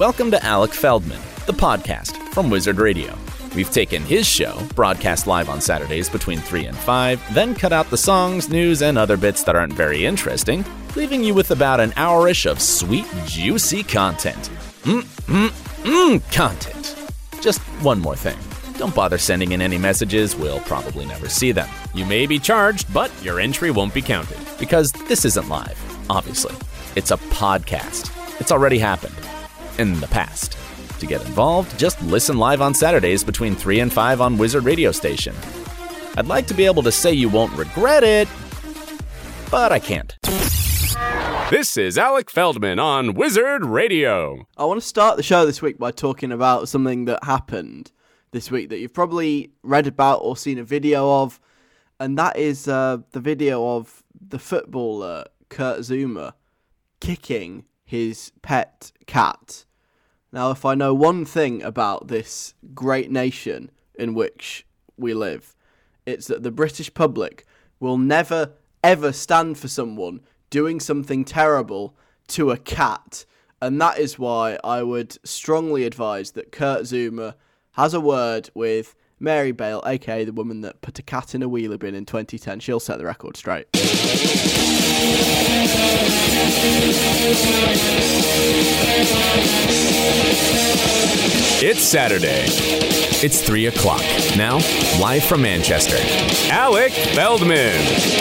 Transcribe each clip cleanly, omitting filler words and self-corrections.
Welcome to Alec Feldman, the podcast from Wizard Radio. We've taken his show, broadcast live on Saturdays between 3 and 5, then cut out the songs, news, and other bits that aren't very interesting, leaving you with about an hour-ish of sweet, juicy content. Content. Just one more thing. Don't bother sending in any messages, we'll probably never see them. You may be charged, but your entry won't be counted. Because this isn't live, obviously. It's a podcast. It's already happened. In the past. To get involved, just listen live on Saturdays between 3 and 5 on Wizard Radio Station. I'd like to be able to say you won't regret it, but I can't. This is Alec Feldman on Wizard Radio. I want to start the show this week by talking about something that happened this week that you've probably read about or seen a video of, and that is the video of the footballer Kurt Zouma kicking his pet cat. Now, if I know one thing about this great nation in which we live, it's that the British public will never, ever stand for someone doing something terrible to a cat. And that is why I would strongly advise that Kurt Zouma has a word with Mary Bale, aka the woman that put a cat in a wheelie bin in 2010. She'll set the record straight. It's Saturday. It's 3 o'clock. Now, live from Manchester, Alec Feldman.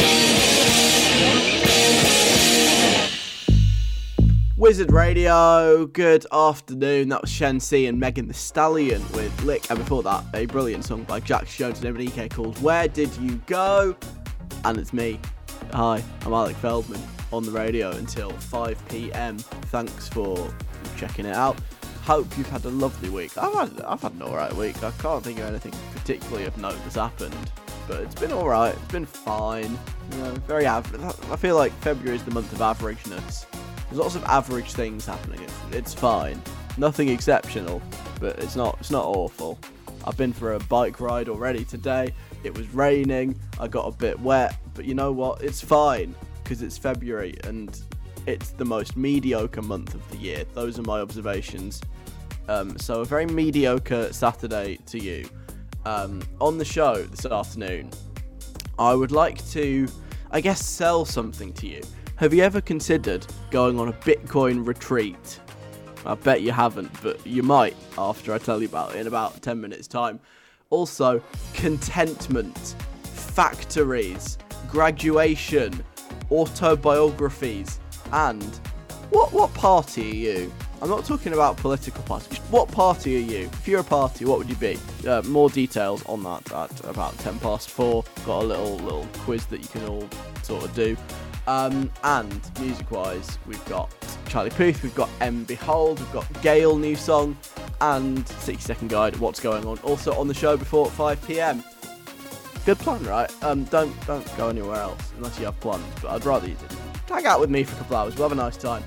Wizard Radio, good afternoon. That was Shen C and Megan Thee Stallion with Lick. And before that, a brilliant song by Jax Jones and Ebony called Where Did You Go? And it's me. Hi, I'm Alec Feldman on the radio until 5 p.m. Thanks for checking it out. Hope you've had a lovely week. I've had an alright week. I can't think of anything particularly of note that's happened, but it's been alright. It's been fine. You know, very average. I feel like February is the month of averageness. There's lots of average things happening. It's fine. Nothing exceptional, but it's not awful. I've been for a bike ride already today. It was raining. I got a bit wet, but you know what? It's fine because it's February and it's the most mediocre month of the year. Those are my observations. So a very mediocre Saturday to you. On the show this afternoon, I would like to, I guess, sell something to you. Have you ever considered going on a Bitcoin retreat? I bet you haven't, but you might after I tell you about it in about 10 minutes time. Also, contentment, factories, graduation, autobiographies, and what party are you? I'm not talking about political parties. What party are you? If you're a party, what would you be? More details on that at about 4:10. Got a little quiz that you can all sort of do. And music-wise, we've got Charlie Puth, we've got M. Behold, we've got Gale, new song, and 60-second guide, what's going on. Also on the show before 5 p.m. Good plan, right? Don't go anywhere else unless you have plans, but I'd rather you didn't. Hang out with me for a couple hours, we'll have a nice time.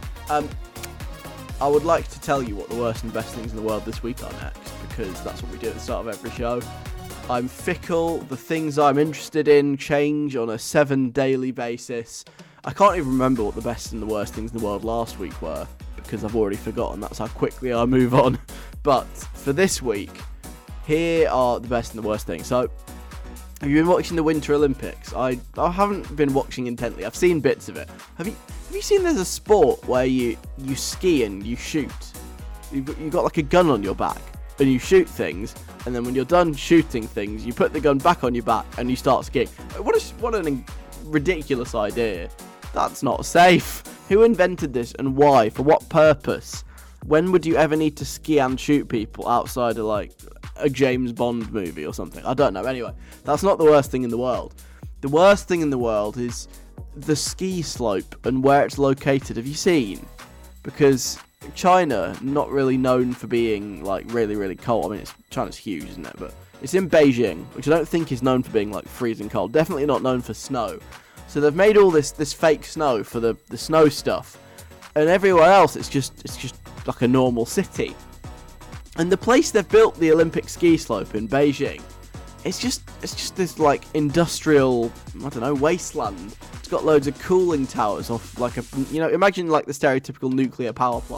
I would like to tell you what the worst and best things in the world this week are next, because that's what we do at the start of every show. I'm fickle, the things I'm interested in change on a 7 daily basis. I can't even remember what the best and the worst things in the world last week were, because I've already forgotten, that's how quickly I move on. But for this week, here are the best and the worst things. So, have you been watching the Winter Olympics? I haven't been watching intently, I've seen bits of it. Have you seen there's a sport where you ski and you shoot? You've got like a gun on your back, and you shoot things, and then when you're done shooting things, you put the gun back on your back and you start skiing. What an ridiculous idea. That's not safe. Who invented this and why? For what purpose? When would you ever need to ski and shoot people outside of like a James Bond movie or something? I don't know. Anyway, that's not the worst thing in the world. The worst thing in the world is the ski slope and where it's located. Have you seen? Because China, not really known for being like really, really cold. I mean, China's huge, isn't it? But it's in Beijing, which I don't think is known for being like freezing cold. Definitely not known for snow. So they've made all this fake snow for the snow stuff, and everywhere else it's just like a normal city. And the place they've built the Olympic ski slope in Beijing, it's just this like industrial, I don't know, wasteland. It's got loads of cooling towers off like imagine like the stereotypical nuclear power plant.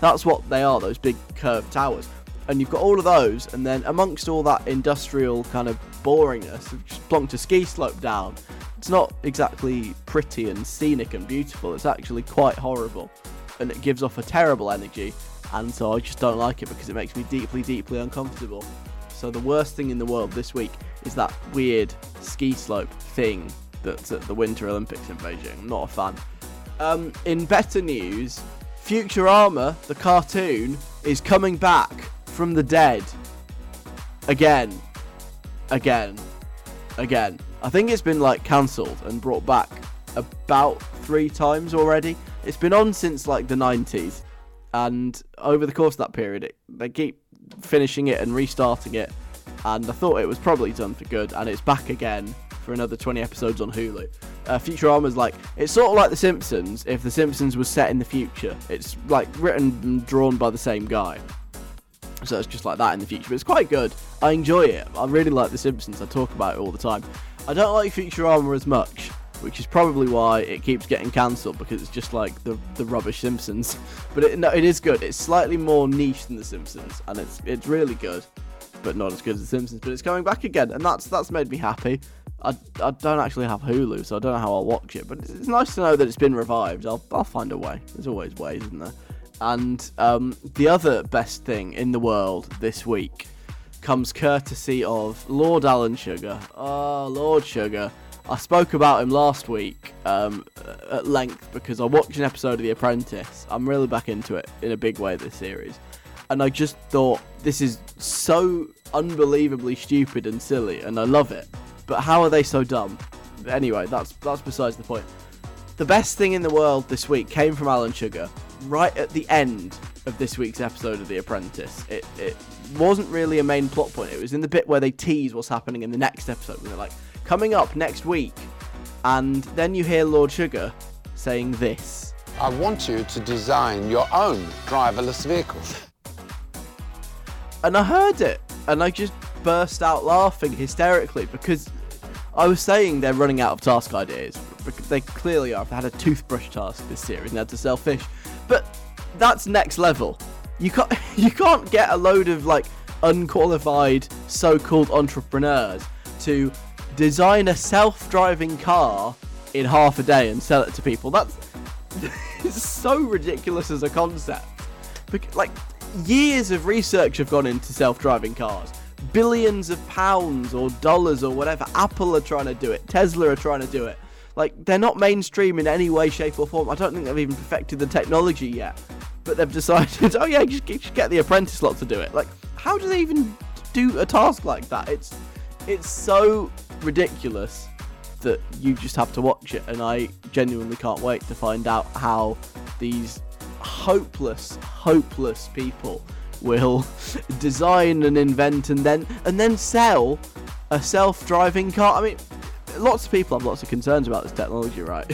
That's what they are, those big curved towers. And you've got all of those, and then amongst all that industrial kind of boringness, you've just plonked a ski slope down. It's not exactly pretty and scenic and beautiful, it's actually quite horrible. And it gives off a terrible energy, and so I just don't like it because it makes me deeply, deeply uncomfortable. So the worst thing in the world this week is that weird ski slope thing that's at the Winter Olympics in Beijing. I'm not a fan. In better news, Futurama, the cartoon, is coming back from the dead. Again. I think it's been cancelled and brought back about 3 times already. It's been on since the 90s, and over the course of that period they keep finishing it and restarting it, and I thought it was probably done for good, and it's back again for another 20 episodes on Hulu. Futurama's it's sort of like The Simpsons if The Simpsons was set in the future. It's written and drawn by the same guy. So it's just like that in the future, but it's quite good. I enjoy it. I really like The Simpsons. I talk about it all the time. I don't like Futurama as much, which is probably why it keeps getting cancelled, because it's just like the rubbish Simpsons. But it is good. It's slightly more niche than The Simpsons, and it's really good, but not as good as The Simpsons. But it's coming back again, and that's made me happy. I don't actually have Hulu, so I don't know how I'll watch it, but it's nice to know that it's been revived. I'll find a way. There's always ways, isn't there? And the other best thing in the world this week comes courtesy of Lord Alan Sugar. Oh, Lord Sugar. I spoke about him last week at length because I watched an episode of The Apprentice. I'm really back into it in a big way this series. And I just thought, this is so unbelievably stupid and silly, and I love it. But how are they so dumb? Anyway, that's besides the point. The best thing in the world this week came from Alan Sugar right at the end of this week's episode of The Apprentice. It wasn't really a main plot point. It was in the bit where they tease what's happening in the next episode. They're like, coming up next week. And then you hear Lord Sugar saying this. I want you to design your own driverless vehicle. And I heard it, and I just burst out laughing hysterically, because I was saying they're running out of task ideas. Because they clearly are. If they had a toothbrush task this series and they had to sell fish. But that's next level. You can't get a load of unqualified so-called entrepreneurs to design a self-driving car in half a day and sell it to people. That's it's so ridiculous as a concept. Years of research have gone into self-driving cars. Billions of pounds or dollars or whatever. Apple are trying to do it. Tesla are trying to do it. They're not mainstream in any way, shape or form. I don't think they've even perfected the technology yet. But they've decided, oh yeah, just get the Apprentice lot to do it. How do they even do a task like that? It's so ridiculous that you just have to watch it. And I genuinely can't wait to find out how these hopeless people will design and invent and then sell a self-driving car. I mean, lots of people have lots of concerns about this technology, right?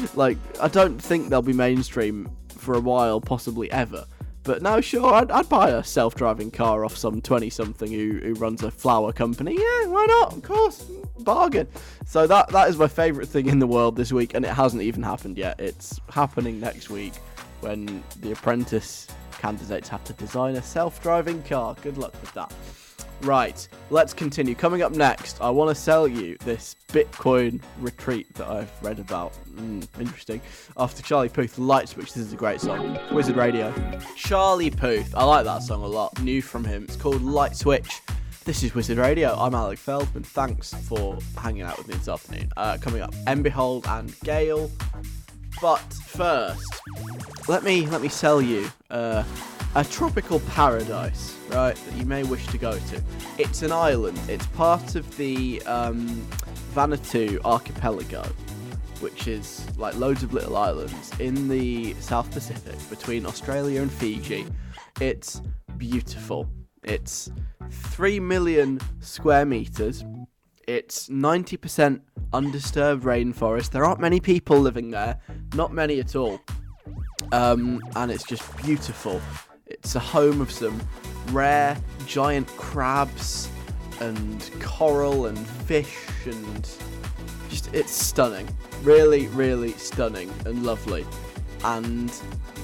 I don't think they'll be mainstream for a while, possibly ever. But no, sure, I'd buy a self-driving car off some 20-something who runs a flower company. Yeah, why not? Of course, bargain. So that is my favourite thing in the world this week, and it hasn't even happened yet. It's happening next week when The Apprentice candidates have to design a self-driving car. Good luck with that. Right, let's continue. Coming up next, I want to sell you this Bitcoin retreat that I've read about. Interesting. After Charlie Puth, Light Switch. This is a great song. Wizard Radio. Charlie Puth. I like that song a lot. New from him. It's called Light Switch. This is Wizard Radio. I'm Alec Feldman. Thanks for hanging out with me this afternoon. Coming up, Behold and Gale. But first, let me sell you a tropical paradise, right, that you may wish to go to. It's an island. It's part of the Vanuatu archipelago, which is loads of little islands in the South Pacific between Australia and Fiji. It's beautiful. It's 3 million square meters. It's 90% undisturbed rainforest. There aren't many people living there, not many at all. And it's just beautiful. It's a home of some rare giant crabs and coral and fish, and just it's stunning. Really, really stunning and lovely. And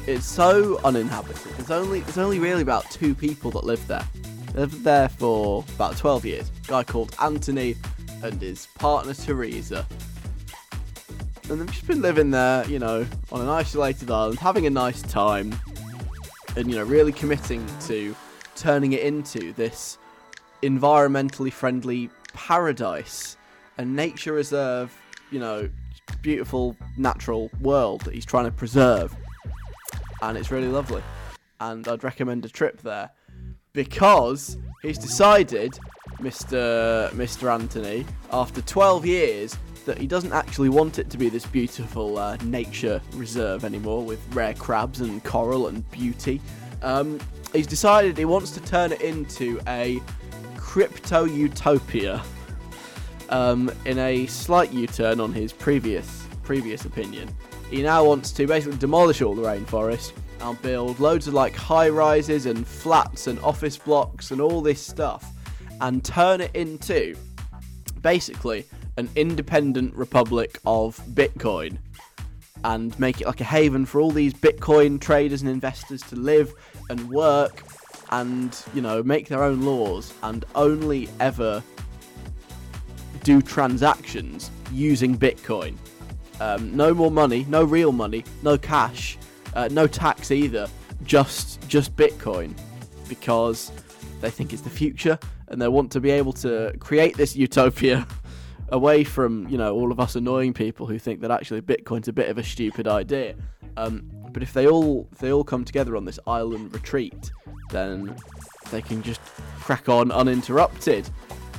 it's so uninhabited. There's only really about 2 people that live there. They lived there for about 12 years. A guy called Anthony and his partner Teresa. And they've just been living there, on an isolated island, having a nice time, and, really committing to turning it into this environmentally friendly paradise, a nature reserve, beautiful natural world that he's trying to preserve. And it's really lovely. And I'd recommend a trip there, because he's decided, Mr. Anthony, after 12 years, that he doesn't actually want it to be this beautiful nature reserve anymore with rare crabs and coral and beauty. He's decided he wants to turn it into a crypto utopia, in a slight U-turn on his previous opinion. He now wants to basically demolish all the rainforest and build loads of high rises and flats and office blocks and all this stuff, and turn it into basically an independent republic of Bitcoin, and make it like a haven for all these Bitcoin traders and investors to live and work and, make their own laws and only ever do transactions using Bitcoin. No more money, no real money, no cash, no tax either, just Bitcoin, because they think it's the future and they want to be able to create this utopia away from, all of us annoying people who think that actually Bitcoin's a bit of a stupid idea. But if they all come together on this island retreat, then they can just crack on uninterrupted.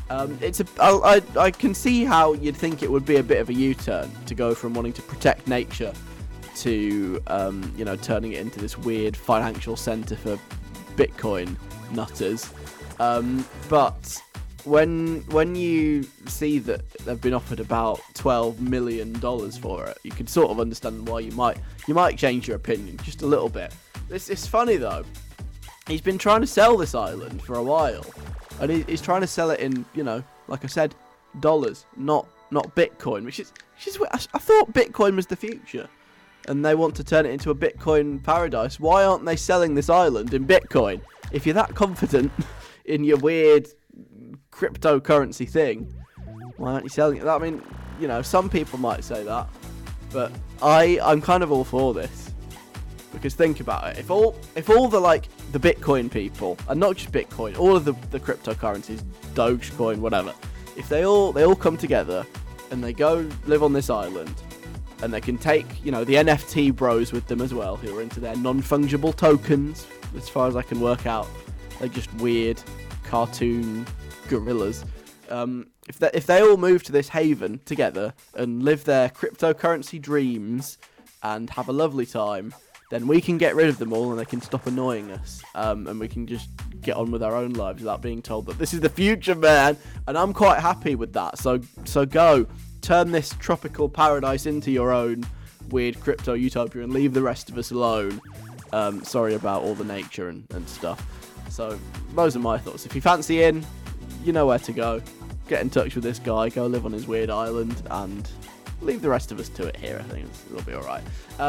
I can see how you'd think it would be a bit of a U-turn to go from wanting to protect nature to, turning it into this weird financial centre for Bitcoin nutters. But when you see that they've been offered about $12 million for it, you can sort of understand why you might change your opinion just a little bit. It's funny though. He's been trying to sell this island for a while, and he's trying to sell it in, like I said, dollars, not Bitcoin, which is I thought Bitcoin was the future, and they want to turn it into a Bitcoin paradise. Why aren't they selling this island in Bitcoin? If you're that confident in your weird cryptocurrency thing, why aren't you selling it? I mean, some people might say that, but I'm kind of all for this, because think about it. If all the Bitcoin people, and not just Bitcoin, all of the cryptocurrencies, Dogecoin, whatever, if they all come together and they go live on this island, and they can take the NFT bros with them as well, who are into their non-fungible tokens, as far as I can work out, they're just weird cartoon gorillas. If they all move to this haven together and live their cryptocurrency dreams and have a lovely time, then we can get rid of them all and they can stop annoying us, and we can just get on with our own lives without being told that this is the future, man. And I'm quite happy with that. So go turn this tropical paradise into your own weird crypto utopia and leave the rest of us alone. Sorry about all the nature and stuff. So those are my thoughts. If you fancy in, you know where to go. Get in touch with this guy, go live on his weird island, and leave the rest of us to it here. I think it'll be alright.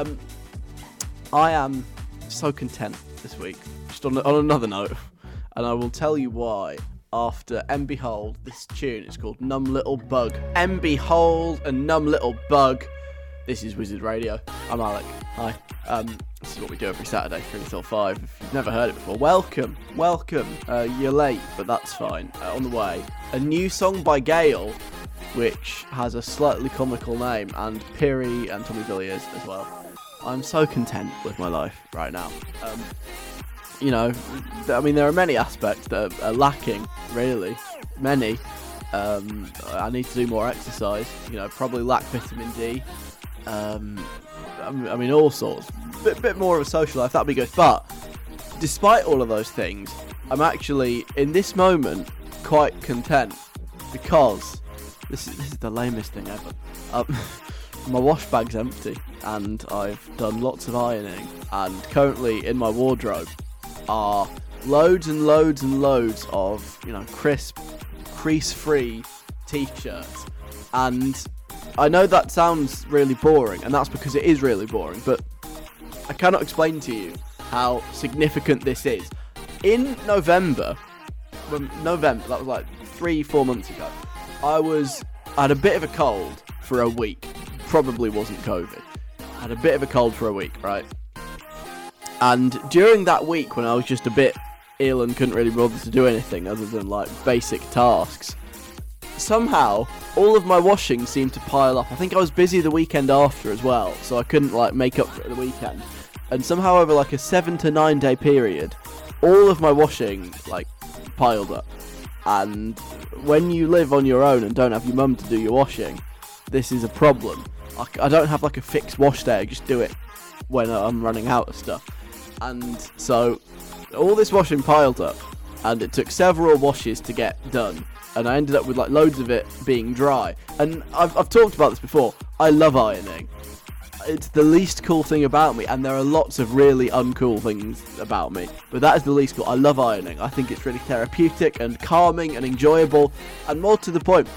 I am so content this week, just on another note, and I will tell you why after And Behold. This tune is called Numb Little Bug. And Behold and Numb Little Bug. This is Wizard Radio. I'm Alec. Hi. This is what we do every Saturday, 3 till 5. If you've never heard it before, welcome. You're late, but that's fine. On the way, a new song by Gale, which has a slightly comical name, and Piri and Tommy Villiers as well. I'm so content with my life right now. There are many aspects that are lacking, really. Many. I need to do more exercise. Probably lack vitamin D. All sorts. Bit more of a social life, that'd be good. But despite all of those things, I'm actually, in this moment, quite content, because this is the lamest thing ever. My wash bag's empty, and I've done lots of ironing, and currently in my wardrobe are loads and loads and loads of, crisp, crease-free t-shirts. And I know that sounds really boring, and that's because it is really boring, but I cannot explain to you how significant this is. In November, that was like 3-4 months ago, I had a bit of a cold for a week. Probably wasn't COVID. I had a bit of a cold for a week, right? And during that week, when I was just a bit ill and couldn't really bother to do anything other than like basic tasks, somehow all of my washing seemed to pile up. I think I was busy the weekend after as well, so I couldn't like make up for it the weekend. And somehow over like a 7 to 9 day period, all of my washing like piled up. And when you live on your own and don't have your mum to do your washing, this is a problem. I don't have like a fixed wash day. I just do it when I'm running out of stuff. And so all this washing piled up, and it took several washes to get done, and I ended up with like loads of it being dry. And I've talked about this before. I love ironing. It's the least cool thing about me, and there are lots of really uncool things about me, but that is the least cool. I love ironing. I think it's really therapeutic and calming and enjoyable, and more to the point,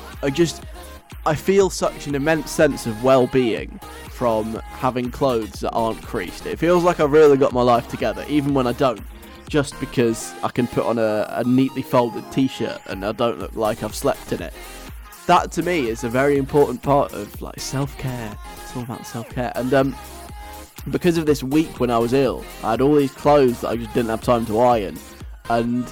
I feel such an immense sense of well-being from having clothes that aren't creased. It feels like I've really got my life together, even when I don't, just because I can put on a neatly folded t-shirt and I don't look like I've slept in it. That to me is a very important part of like self-care. It's all about self-care. And because of this week when I was ill, I had all these clothes that I just didn't have time to iron, and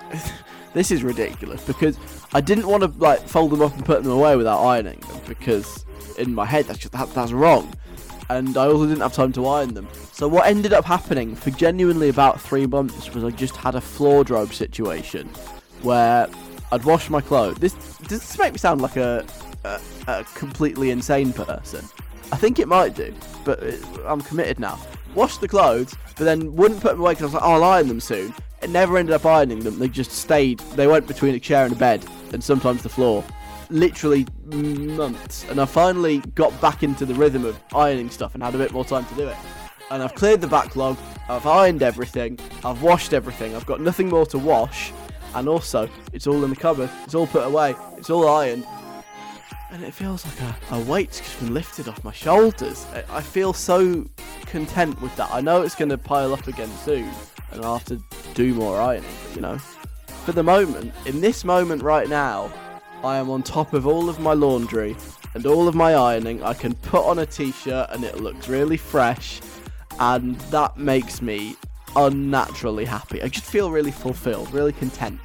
this is ridiculous because I didn't want to like fold them up and put them away without ironing them, because in my head that's wrong, and I also didn't have time to iron them. So what ended up happening for genuinely about 3 months was I just had a wardrobe situation where I'd wash my clothes. Does this make me sound like a completely insane person? I think it might do, but I'm committed now. Wash the clothes, but then wouldn't put them away because I was like, oh, I'll iron them soon. It never ended up ironing them. They just stayed. They went between a chair and a bed, and sometimes the floor. Literally months. And I finally got back into the rhythm of ironing stuff and had a bit more time to do it. And I've cleared the backlog. I've ironed everything. I've washed everything. I've got nothing more to wash. And also, it's all in the cupboard. It's all put away. It's all ironed. And it feels like a weight's just been lifted off my shoulders. I feel so content with that. I know it's going to pile up again soon, and I'll have to do more ironing, but, you know. For the moment, in this moment right now, I am on top of all of my laundry and all of my ironing. I can put on a t-shirt and it looks really fresh, and that makes me unnaturally happy. I just feel really fulfilled, really content.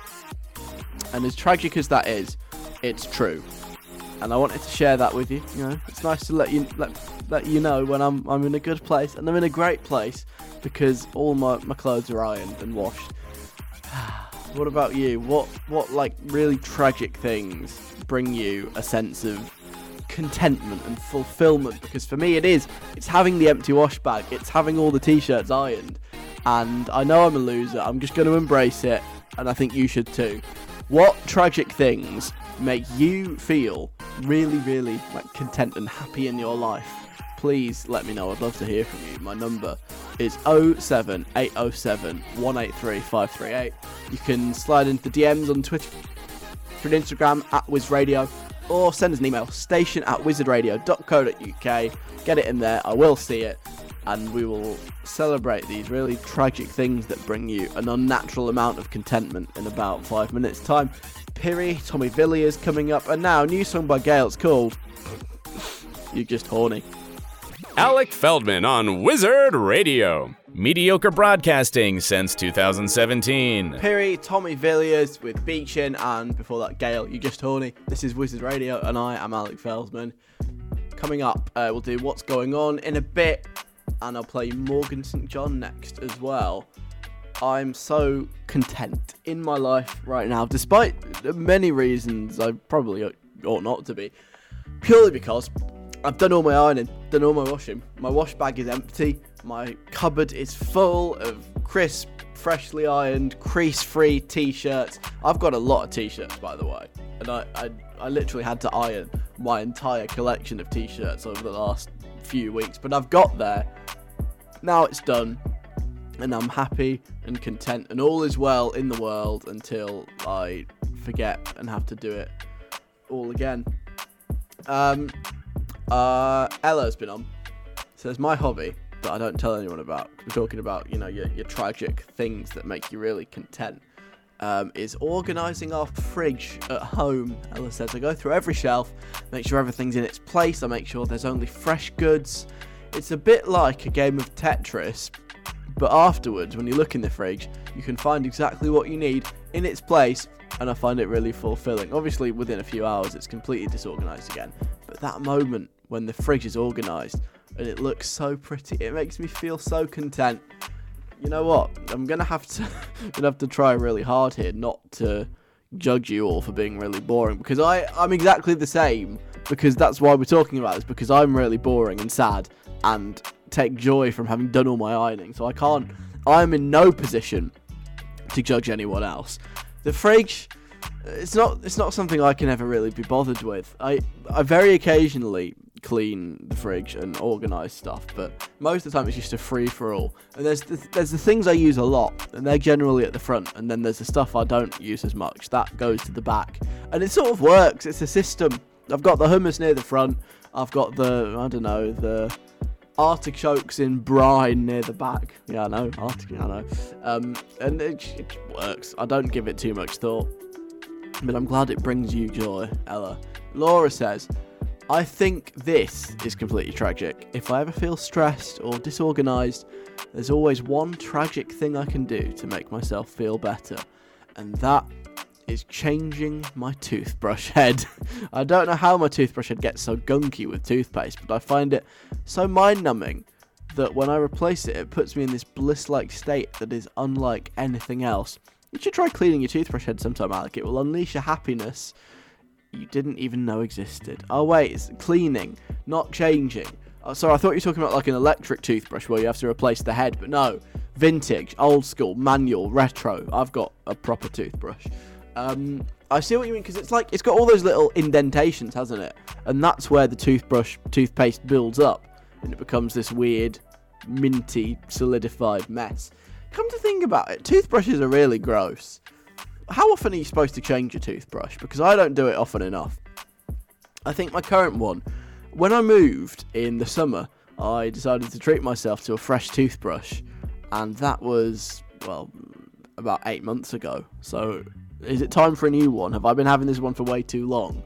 And as tragic as that is, it's true. And I wanted to share that with you. You know, it's nice to let you know when I'm in a good place, and I'm in a great place because all my clothes are ironed and washed. What about you? What like really tragic things bring you a sense of contentment and fulfillment? Because for me it's having the empty wash bag, it's having all the t-shirts ironed, and I know I'm a loser. I'm just going to embrace it, and I think you should too. What tragic things make you feel really, really like content and happy in your life? Please let me know. I'd love to hear from you. My number is 07807 183 538. You can slide into the DMs on Twitter and Instagram @WizRadio, or send us an email, station@wizardradio.co.uk. Get it in there. I will see it, and we will celebrate these really tragic things that bring you an unnatural amount of contentment in about 5 minutes time. Piri, Tommy Villiers coming up, and now new song by Gale. It's called You're Just Horny. Alec Feldman on Wizard Radio. Mediocre broadcasting since 2017. Piri, Tommy Villiers with Beachin, and before that Gale, You're Just Horny. This is Wizard Radio, and I am Alec Feldman. Coming up, we'll do What's Going On in a bit, and I'll play Morgan St. John next as well. I'm so content in my life right now, despite many reasons I probably ought not to be. Purely because I've done all my ironing, done all my washing. My wash bag is empty. My cupboard is full of crisp, freshly ironed, crease-free t-shirts. I've got a lot of t-shirts, by the way, and I literally had to iron my entire collection of t-shirts over the last few weeks, but I've got there. Now it's done, and I'm happy and content, and all is well in the world until I forget and have to do it all again. Ella's been on. Says, my hobby, that I don't tell anyone about, we're talking about, you know, your tragic things that make you really content, is organising our fridge at home. Ella says, I go through every shelf, make sure everything's in its place, I make sure there's only fresh goods. It's a bit like a game of Tetris, but afterwards, when you look in the fridge, you can find exactly what you need in its place, and I find it really fulfilling. Obviously, within a few hours, it's completely disorganised again, but that moment when the fridge is organised and it looks so pretty, it makes me feel so content. You know what? I'm gonna have to try really hard here not to judge you all for being really boring, because I'm exactly the same, because that's why we're talking about this, because I'm really boring and sad and take joy from having done all my ironing, so I'm in no position to judge anyone else. The fridge, it's not something I can ever really be bothered with. I very occasionally clean the fridge and organise stuff, but most of the time it's just a free-for-all. And there's the things I use a lot, and they're generally at the front, and then there's the stuff I don't use as much, that goes to the back. And it sort of works, it's a system. I've got the hummus near the front, I've got the artichokes in brine near the back. Yeah, I know, and it works. I don't give it too much thought, but I'm glad it brings you joy, Ella. Laura says, I think this is completely tragic. If I ever feel stressed or disorganised, there's always one tragic thing I can do to make myself feel better, and that is changing my toothbrush head. I don't know how my toothbrush head gets so gunky with toothpaste, but I find it so mind-numbing that when I replace it, it puts me in this bliss-like state that is unlike anything else. You should try cleaning your toothbrush head sometime, Alec. It will unleash a happiness you didn't even know existed. Oh wait, it's cleaning, not changing. Oh, sorry, I thought you were talking about like an electric toothbrush where you have to replace the head, but no. Vintage, old school, manual, retro. I've got a proper toothbrush. I see what you mean, because it's got all those little indentations, hasn't it? And that's where the toothpaste builds up, and it becomes this weird, minty, solidified mess. Come to think about it, toothbrushes are really gross. How often are you supposed to change your toothbrush? Because I don't do it often enough. I think my current one, when I moved in the summer, I decided to treat myself to a fresh toothbrush, and that was, well, about 8 months ago. So, is it time for a new one? Have I been having this one for way too long?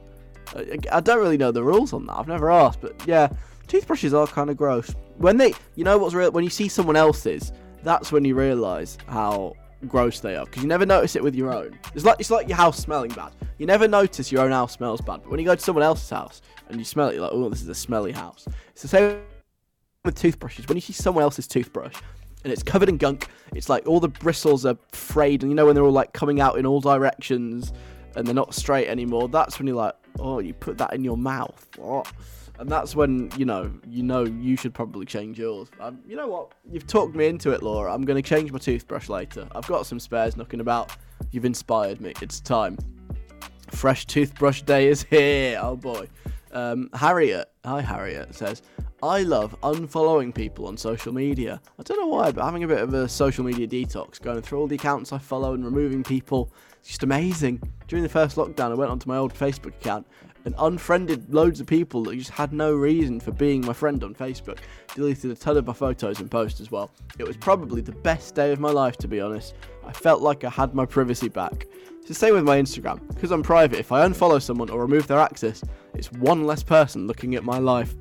I don't really know the rules on that. I've never asked, but yeah, toothbrushes are kind of gross. When you see someone else's, that's when you realise how gross they are, because you never notice it with your own. It's like your house smelling bad. You never notice your own house smells bad, but when you go to someone else's house and you smell it, you're like, oh, this is a smelly house. It's the same with toothbrushes. When you see someone else's toothbrush and it's covered in gunk, it's like all the bristles are frayed, and you know when they're all like coming out in all directions and they're not straight anymore, that's when you're like, oh, you put that in your mouth. Oh. And that's when, you know you should probably change yours. You know what? You've talked me into it, Laura. I'm going to change my toothbrush later. I've got some spares knocking about. You've inspired me. It's time. Fresh toothbrush day is here. Oh, boy. Harriet. Hi, Harriet. Says, I love unfollowing people on social media. I don't know why, but having a bit of a social media detox, going through all the accounts I follow and removing people, it's just amazing. During the first lockdown, I went onto my old Facebook account and unfriended loads of people that just had no reason for being my friend on Facebook. Deleted a ton of my photos and posts as well. It was probably the best day of my life, to be honest. I felt like I had my privacy back. It's the same with my Instagram. Because I'm private, if I unfollow someone or remove their access, it's one less person looking at my life.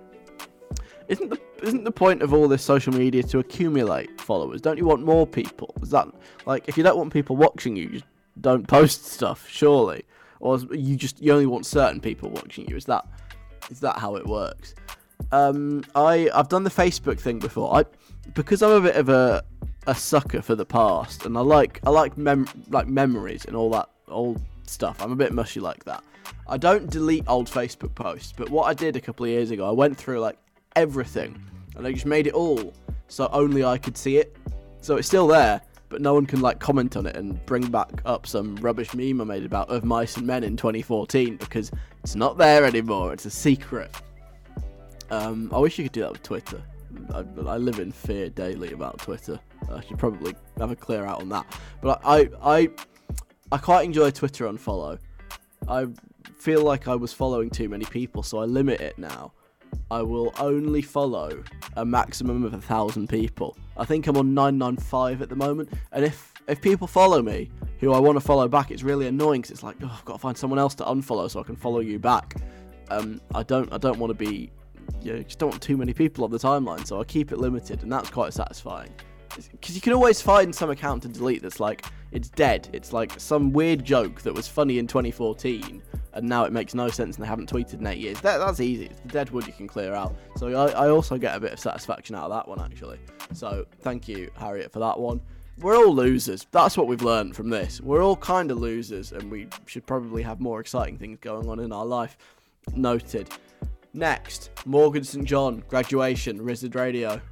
Isn't the point of all this social media to accumulate followers? Don't you want more people? Is that, like, if you don't want people watching you, just don't post stuff, surely? Or you only want certain people watching you? Is that how it works? I've done the Facebook thing before. Because I'm a bit of a sucker for the past, and I like memories and all that old stuff. I'm a bit mushy like that. I don't delete old Facebook posts, but what I did a couple of years ago, I went through like everything, and I just made it all so only I could see it. So it's still there, but no one can like comment on it and bring back up some rubbish meme I made of mice and men in 2014, because it's not there anymore. It's a secret. I wish you could do that with Twitter. I live in fear daily about Twitter. I should probably have a clear out on that. But I quite enjoy Twitter unfollow. I feel like I was following too many people, so I limit it now. I will only follow a maximum of 1,000 people. I think I'm on 995 at the moment, and if people follow me who I want to follow back, it's really annoying because it's like, oh, I've got to find someone else to unfollow so I can follow you back. I don't want to be, just don't want too many people on the timeline, so I keep it limited, and that's quite satisfying. Because you can always find some account to delete that's like, it's dead. It's like some weird joke that was funny in 2014, and now it makes no sense and they haven't tweeted in 8 years. That's easy. It's the dead wood you can clear out. So I also get a bit of satisfaction out of that one, actually. So thank you, Harriet, for that one. We're all losers. That's what we've learned from this. We're all kind of losers, and we should probably have more exciting things going on in our life. Noted. Next, Morgan St. John, graduation, Wizard Radio.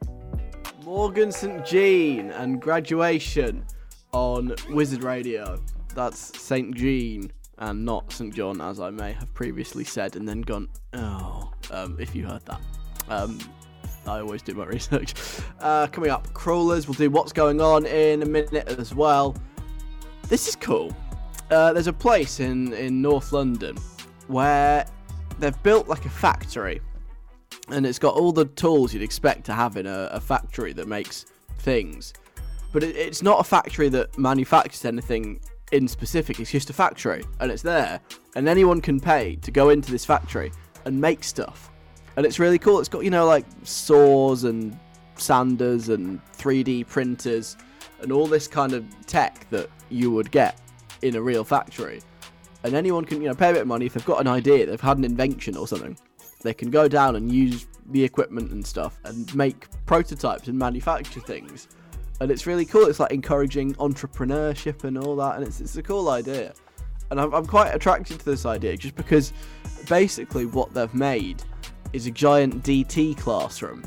Morgan St. Jean and graduation on Wizard Radio. That's St. Jean and not St. John, as I may have previously said, and then gone, if you heard that. I always do my research. Coming up, Crawlers. We'll do what's going on in a minute as well. This is cool. There's a place in North London where they've built like a factory, and it's got all the tools you'd expect to have in a factory that makes things. But it's not a factory that manufactures anything in specific. It's just a factory, and it's there, and anyone can pay to go into this factory and make stuff. And it's really cool. It's got, like saws and sanders and 3D printers and all this kind of tech that you would get in a real factory. And anyone can, pay a bit of money if they've got an idea, they've had an invention or something. They can go down and use the equipment and stuff and make prototypes and manufacture things. And it's really cool. It's like encouraging entrepreneurship and all that. And it's a cool idea. And I'm quite attracted to this idea just because basically what they've made is a giant DT classroom.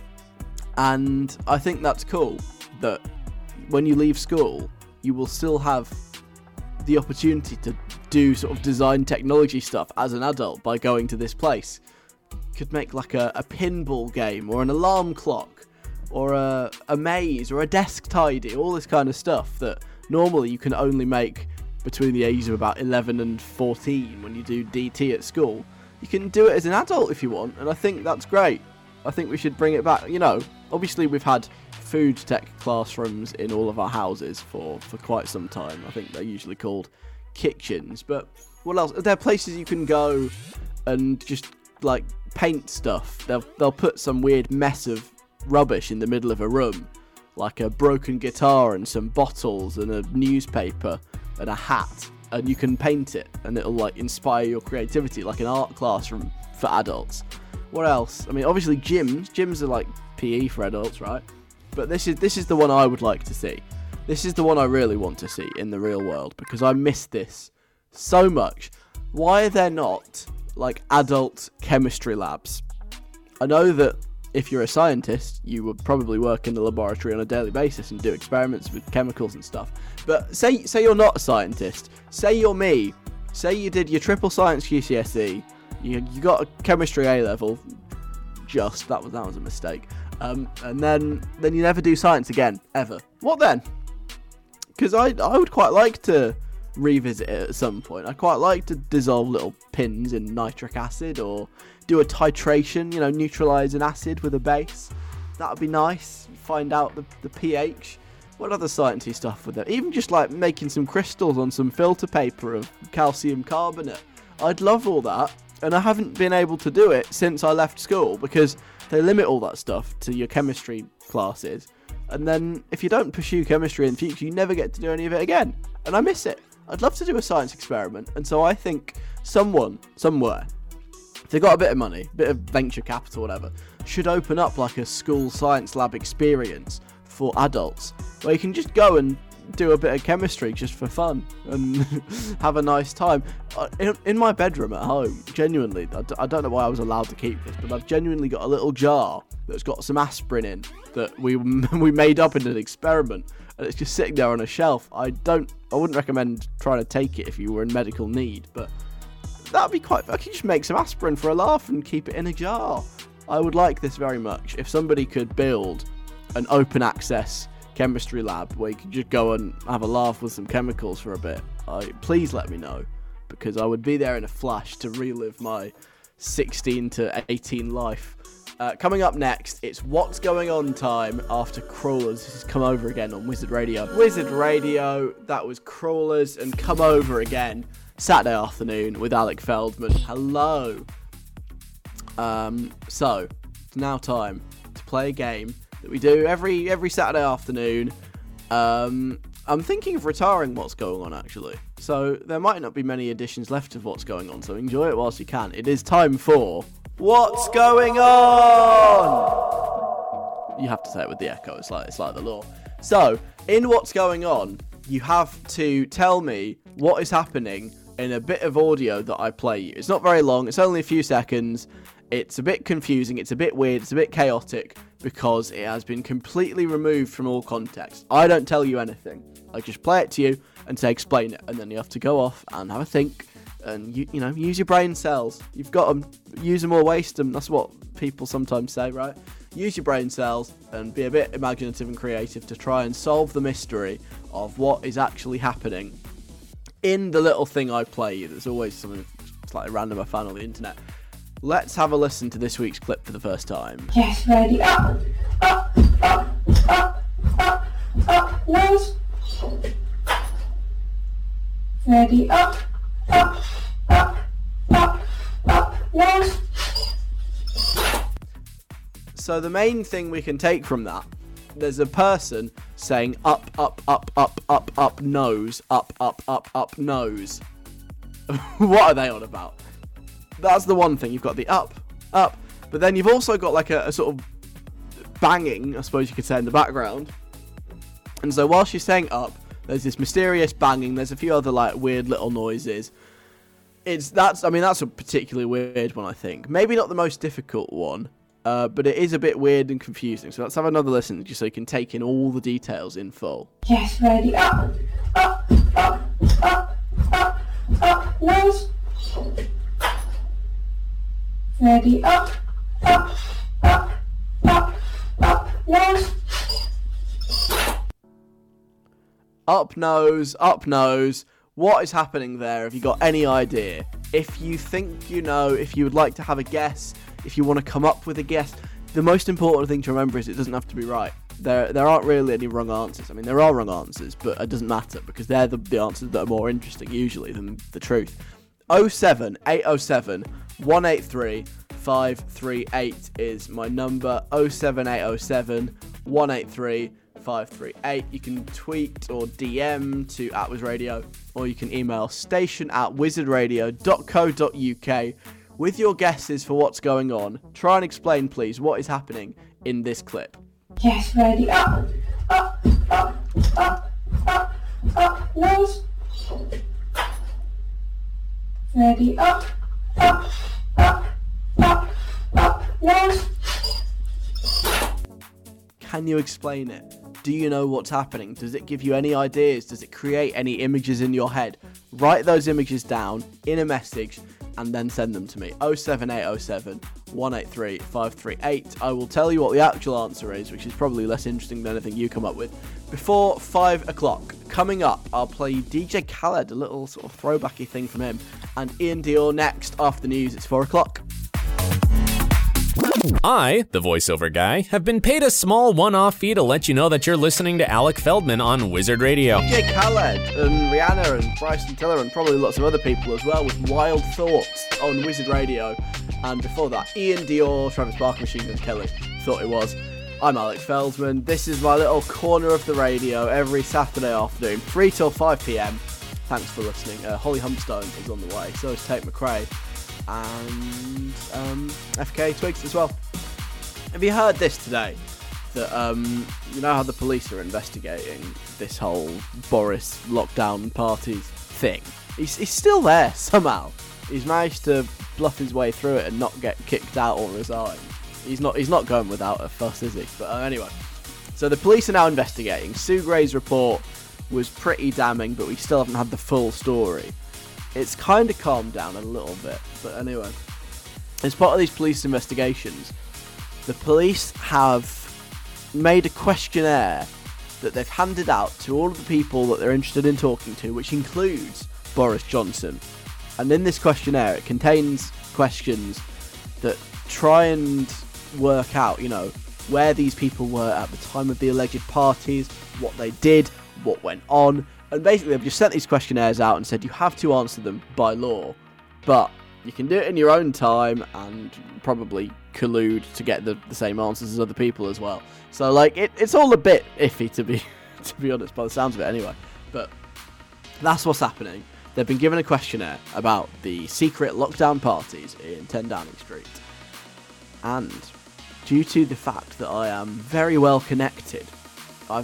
And I think that's cool that when you leave school, you will still have the opportunity to do sort of design technology stuff as an adult by going to this place. You could make like a pinball game or an alarm clock or a maze or a desk tidy, all this kind of stuff that normally you can only make between the ages of about 11 and 14 when you do DT at school. You can do it as an adult if you want, and I think that's great. I think we should bring it back. Obviously we've had food tech classrooms in all of our houses for quite some time. I think they're usually called kitchens, but what else? There are places you can go and just like paint stuff. They'll put some weird mess of rubbish in the middle of a room, like a broken guitar and some bottles and a newspaper and a hat, and you can paint it and it'll like inspire your creativity, like an art classroom for adults. What else? I mean, obviously gyms are like PE for adults, right? But this is the one I would like to see. This is the one I really want to see in the real world, because I miss this so much. Why are there not like adult chemistry labs? I know that if you're a scientist, you would probably work in the laboratory on a daily basis and do experiments with chemicals and stuff. But say you're not a scientist. Say you're me. Say you did your triple science GCSE. You got a chemistry A level. That was a mistake. And then you never do science again, ever. What then? Because I would quite like to revisit it at some point. I'd quite like to dissolve little pins in nitric acid or do a titration, neutralise an acid with a base. That would be nice. Find out the pH. What other sciencey stuff with it? Even just like making some crystals on some filter paper of calcium carbonate. I'd love all that. And I haven't been able to do it since I left school because they limit all that stuff to your chemistry classes. And then if you don't pursue chemistry in the future, you never get to do any of it again. And I miss it. I'd love to do a science experiment. And so I think someone, somewhere, if they've got a bit of money, a bit of venture capital, whatever, should open up like a school science lab experience for adults where you can just go and do a bit of chemistry just for fun and have a nice time. In my bedroom at home, genuinely, I don't know why I was allowed to keep this, but I've genuinely got a little jar that's got some aspirin in that we made up in an experiment, and it's just sitting there on a shelf. I wouldn't recommend trying to take it if you were in medical need, but that'd be I could just make some aspirin for a laugh and keep it in a jar. I would like this very much. If somebody could build an open access chemistry lab where you could just go and have a laugh with some chemicals for a bit, please let me know, because I would be there in a flash to relive my 16 to 18 life. Coming up next, it's What's Going On time after Crawlers. This has Come Over Again on Wizard Radio. Wizard Radio, that was Crawlers and Come Over Again, Saturday afternoon with Alec Feldman. Hello. So, it's now time to play a game that we do every Saturday afternoon. I'm thinking of retiring What's Going On, actually. So, there might not be many editions left of What's Going On, so enjoy it whilst you can. It is time for What's Going On? You have to say it with the echo, it's like the law. So, in What's Going On, you have to tell me what is happening in a bit of audio that I play you. It's not very long, it's only a few seconds. It's a bit confusing, it's a bit weird, it's a bit chaotic, because it has been completely removed from all context. I don't tell you anything. I just play it to you and say explain it, and then you have to go off and have a think, and you know, use your brain cells. You've got them, use them or waste them. That's what people sometimes say, right? Use your brain cells and be a bit imaginative and creative to try and solve the mystery of what is actually happening in the little thing I play you. There's always something slightly random I found on the internet. Let's have a listen to this week's clip for the first time. Yes, ready, up, nose. Ready, up, nose. So the main thing we can take from that, there's a person saying up, nose, up, nose. What are they on about? That's the one thing. You've got the up, but then you've also got like a sort of banging, I suppose you could say, in the background. And so while she's saying up, there's this mysterious banging. There's a few other like weird little noises. That's a particularly weird one, I think. Maybe not the most difficult one, but it is a bit weird and confusing. So let's have another listen, just so you can take in all the details in full. Yes, ready, up, nose. Ready, up, nose. Up nose. What is happening there? Have you got any idea? If you think you know, if you would like to have a guess, if you want to come up with a guess, the most important thing to remember is it doesn't have to be right. There aren't really any wrong answers. I mean, there are wrong answers, but it doesn't matter because they're the answers that are more interesting usually than the truth. 07807 183 538 is my number. 07807 183 538. You can tweet or DM to @WizRadio, or you can email station@wizardradio.co.uk with your guesses for what's going on. Try and explain, please, what is happening in this clip. Yes, ready, up, nose. Ready, up, nose. Can you explain it? Do you know what's happening? Does it give you any ideas? Does it create any images in your head? Write those images down in a message and then send them to me. 07807 183 538. I will tell you what the actual answer is, which is probably less interesting than anything you come up with, before 5 o'clock. Coming up, I'll play DJ Khaled, a little sort of throwbacky thing from him, and Ian Dior next after the news. It's 4 o'clock. I, the voiceover guy, have been paid a small one-off fee to let you know that you're listening to Alec Feldman on Wizard Radio. DJ Khaled and Rihanna and Bryson Tiller and probably lots of other people as well with Wild Thoughts on Wizard Radio. And before that, Ian Dior, Travis Barker, Machine Gun Kelly, Thought It Was. I'm Alec Feldman. This is my little corner of the radio every Saturday afternoon, 3 till 5 p.m. Thanks for listening. Holly Humpstone is on the way, so is Tate McRae. And FK Twigs as well. Have you heard this today? That you know how the police are investigating this whole Boris lockdown parties thing? He's still there somehow. He's managed to bluff his way through it and not get kicked out or resign. He's not going without a fuss, is he? But anyway, so the police are now investigating. Sue Gray's report was pretty damning, but we still haven't had the full story. It's kind of calmed down a little bit, but anyway. As part of these police investigations, the police have made a questionnaire that they've handed out to all of the people that they're interested in talking to, which includes Boris Johnson. And in this questionnaire, it contains questions that try and work out, where these people were at the time of the alleged parties, what they did, what went on. And basically, they've just sent these questionnaires out and said you have to answer them by law, but you can do it in your own time and probably collude to get the same answers as other people as well. So, it's all a bit iffy, to be honest, by the sounds of it anyway. But that's what's happening. They've been given a questionnaire about the secret lockdown parties in 10 Downing Street. And due to the fact that I am very well connected, I've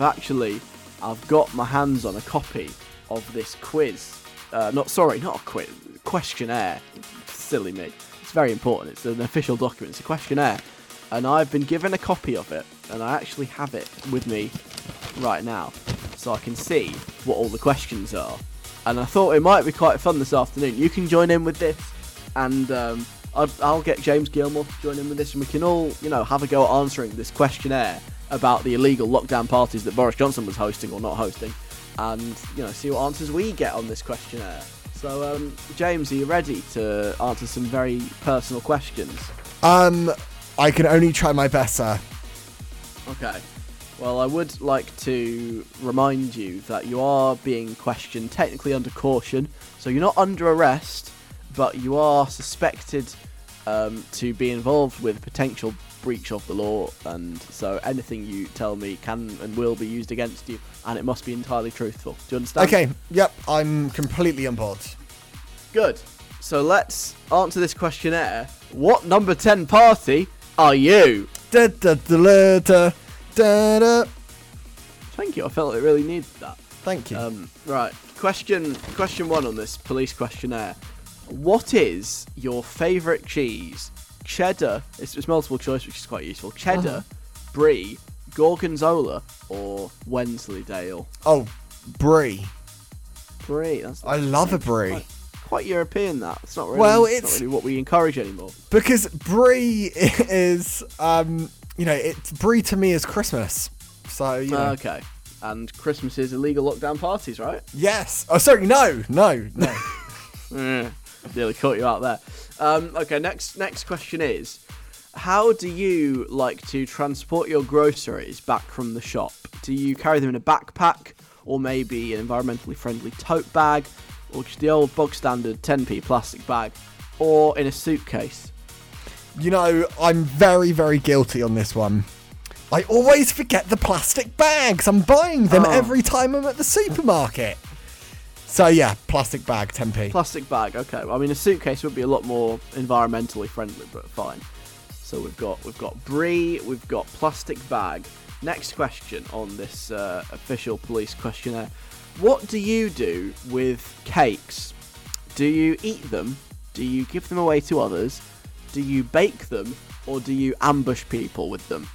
got my hands on a copy of this quiz. Not a quiz, questionnaire. Silly me. It's very important. It's an official document. It's a questionnaire. And I've been given a copy of it, and I actually have it with me right now, so I can see what all the questions are. And I thought it might be quite fun this afternoon. You can join in with this, and I'll get James Gilmore to join in with this, and we can all, have a go at answering this questionnaire about the illegal lockdown parties that Boris Johnson was hosting or not hosting, and, see what answers we get on this questionnaire. So, James, are you ready to answer some very personal questions? I can only try my best, sir. Okay. Well, I would like to remind you that you are being questioned technically under caution, so you're not under arrest, but you are suspected to be involved with potential breach of the law, and so anything you tell me can and will be used against you, and it must be entirely truthful. Do you understand? Okay, yep, I'm completely on board. Good. So let's answer this questionnaire. What number 10 party are you? Da, da, da, da, da, da. Thank you, I felt it really needed that. Thank you. Right, question 1 on this police questionnaire. What is your favourite cheese? Cheddar, it's multiple choice, which is quite useful. Cheddar, Brie, Gorgonzola, or Wensleydale? Oh, Brie. Brie, I love a Brie. Quite European, that. It's not really, it's not really what we encourage anymore. Because Brie is, it's Brie to me is Christmas. So, Okay. And Christmas is illegal lockdown parties, right? Yes. Oh, sorry, no. Nearly caught you out there. Okay, next question is, how do you like to transport your groceries back from the shop? Do you carry them in a backpack, or maybe an environmentally friendly tote bag, or just the old bog standard 10p plastic bag, or in a suitcase? I'm very, very guilty on this one. I always forget the plastic bags. I'm buying them every time I'm at the supermarket. So yeah, plastic bag, 10p. Plastic bag, okay. I mean, a suitcase would be a lot more environmentally friendly, but fine. So we've got Brie, we've got plastic bag. Next question on this official police questionnaire. What do you do with cakes? Do you eat them? Do you give them away to others? Do you bake them? Or do you ambush people with them?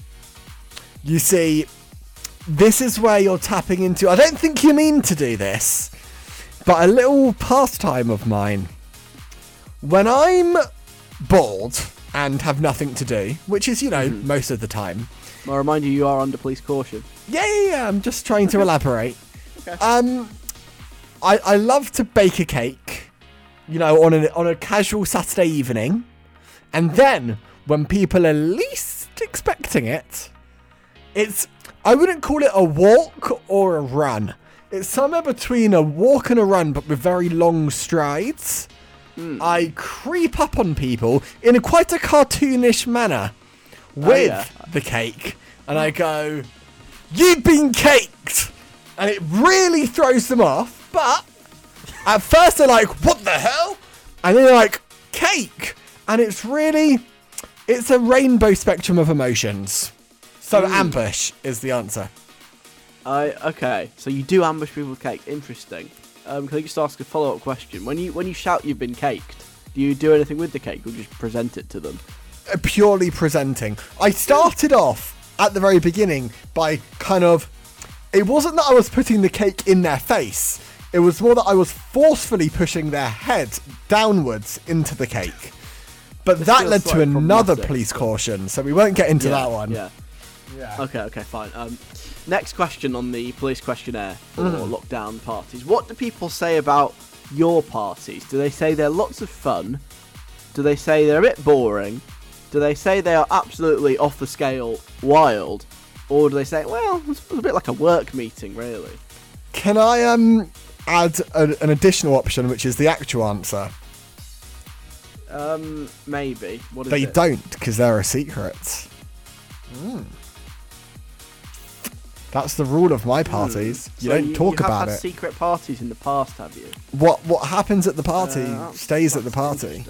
You see, this is where you're tapping into... I don't think you mean to do this, but a little pastime of mine. When I'm bored and have nothing to do, which is, most of the time. I'll remind you are under police caution. Yeah, I'm just trying to elaborate. Okay. I love to bake a cake, on a casual Saturday evening, and then when people are least expecting it, I wouldn't call it a walk or a run. It's somewhere between a walk and a run, but with very long strides. I creep up on people in quite a cartoonish manner with the cake, and I go, "You've been caked!" And it really throws them off, but at first they're like, "What the hell?" And then they're like, "Cake!" And it's a rainbow spectrum of emotions. So ambush is the answer. Okay, so you do ambush people with cake. Interesting. Can I just ask a follow-up question? When you shout you've been caked, do you do anything with the cake or just present it to them? Purely presenting. I started off at the very beginning by it wasn't that I was putting the cake in their face. It was more that I was forcefully pushing their head downwards into the cake. But that led to another police caution, so we won't get into that one. Yeah. Okay, fine. Next question on the police questionnaire for lockdown parties. What do people say about your parties? Do they say they're lots of fun? Do they say they're a bit boring? Do they say they are absolutely off the scale wild? Or do they say, well, it's a bit like a work meeting, really? Can I add an additional option, which is the actual answer? Maybe. What is They it? don't, because they're a secret. That's the rule of my parties. You So don't talk you about have had it. secret parties in the past, have you? What happens at the party That's- stays at the that's party.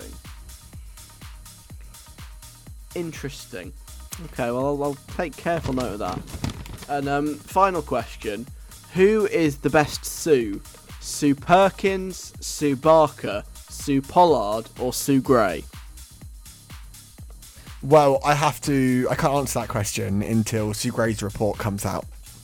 Interesting. Okay, well, I'll take careful note of that. And final question. Who is the best Sue? Sue Perkins, Sue Barker, Sue Pollard, or Sue Gray? Well, I can't answer that question until Sue Gray's report comes out.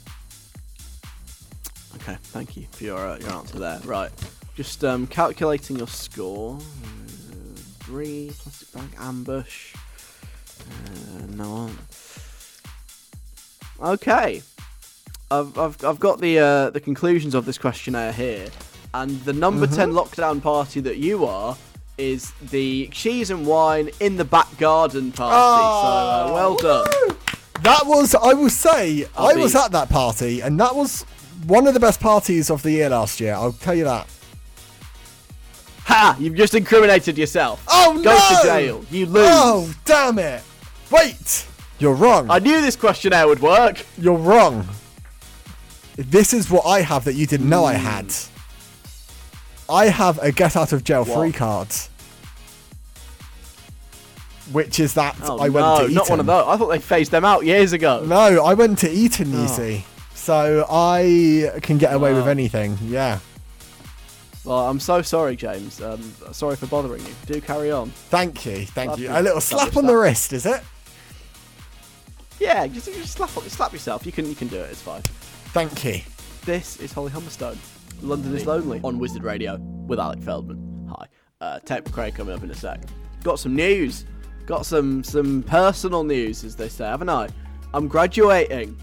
Okay, thank you for your answer there. Right, just calculating your score. 3, plastic bag, ambush. No. Okay, I've got the conclusions of this questionnaire here, and the number 10 lockdown party that you are is the cheese and wine in the back garden party. So well done. That was, I will say, I was be- at that party, and that was one of the best parties of the year last year. I'll tell you that. Ha! You've just incriminated yourself. Oh, Go no! to jail. You lose. Oh, damn it! Wait, you're wrong. I knew this questionnaire would work. You're wrong. This is what I have that you didn't know I had. I have a get out of jail free card. Which is that Oh, I went to Eton. not one of those. I thought they phased them out years ago. No, I went to Eton, you see. So I can get away with anything, yeah. Well, I'm so sorry, James. Sorry for bothering you. Do carry on. Thank you. Love A to little establish slap on that. the wrist, is it? Yeah, just slap yourself. You can do it. It's fine. Thank you. This is Holly Humberstone. London is Lonely on Wizard Radio with Alec Feldman. Hi. Tech Craig coming up in a sec. Got some news. Got some personal news, as they say, haven't I? I'm graduating.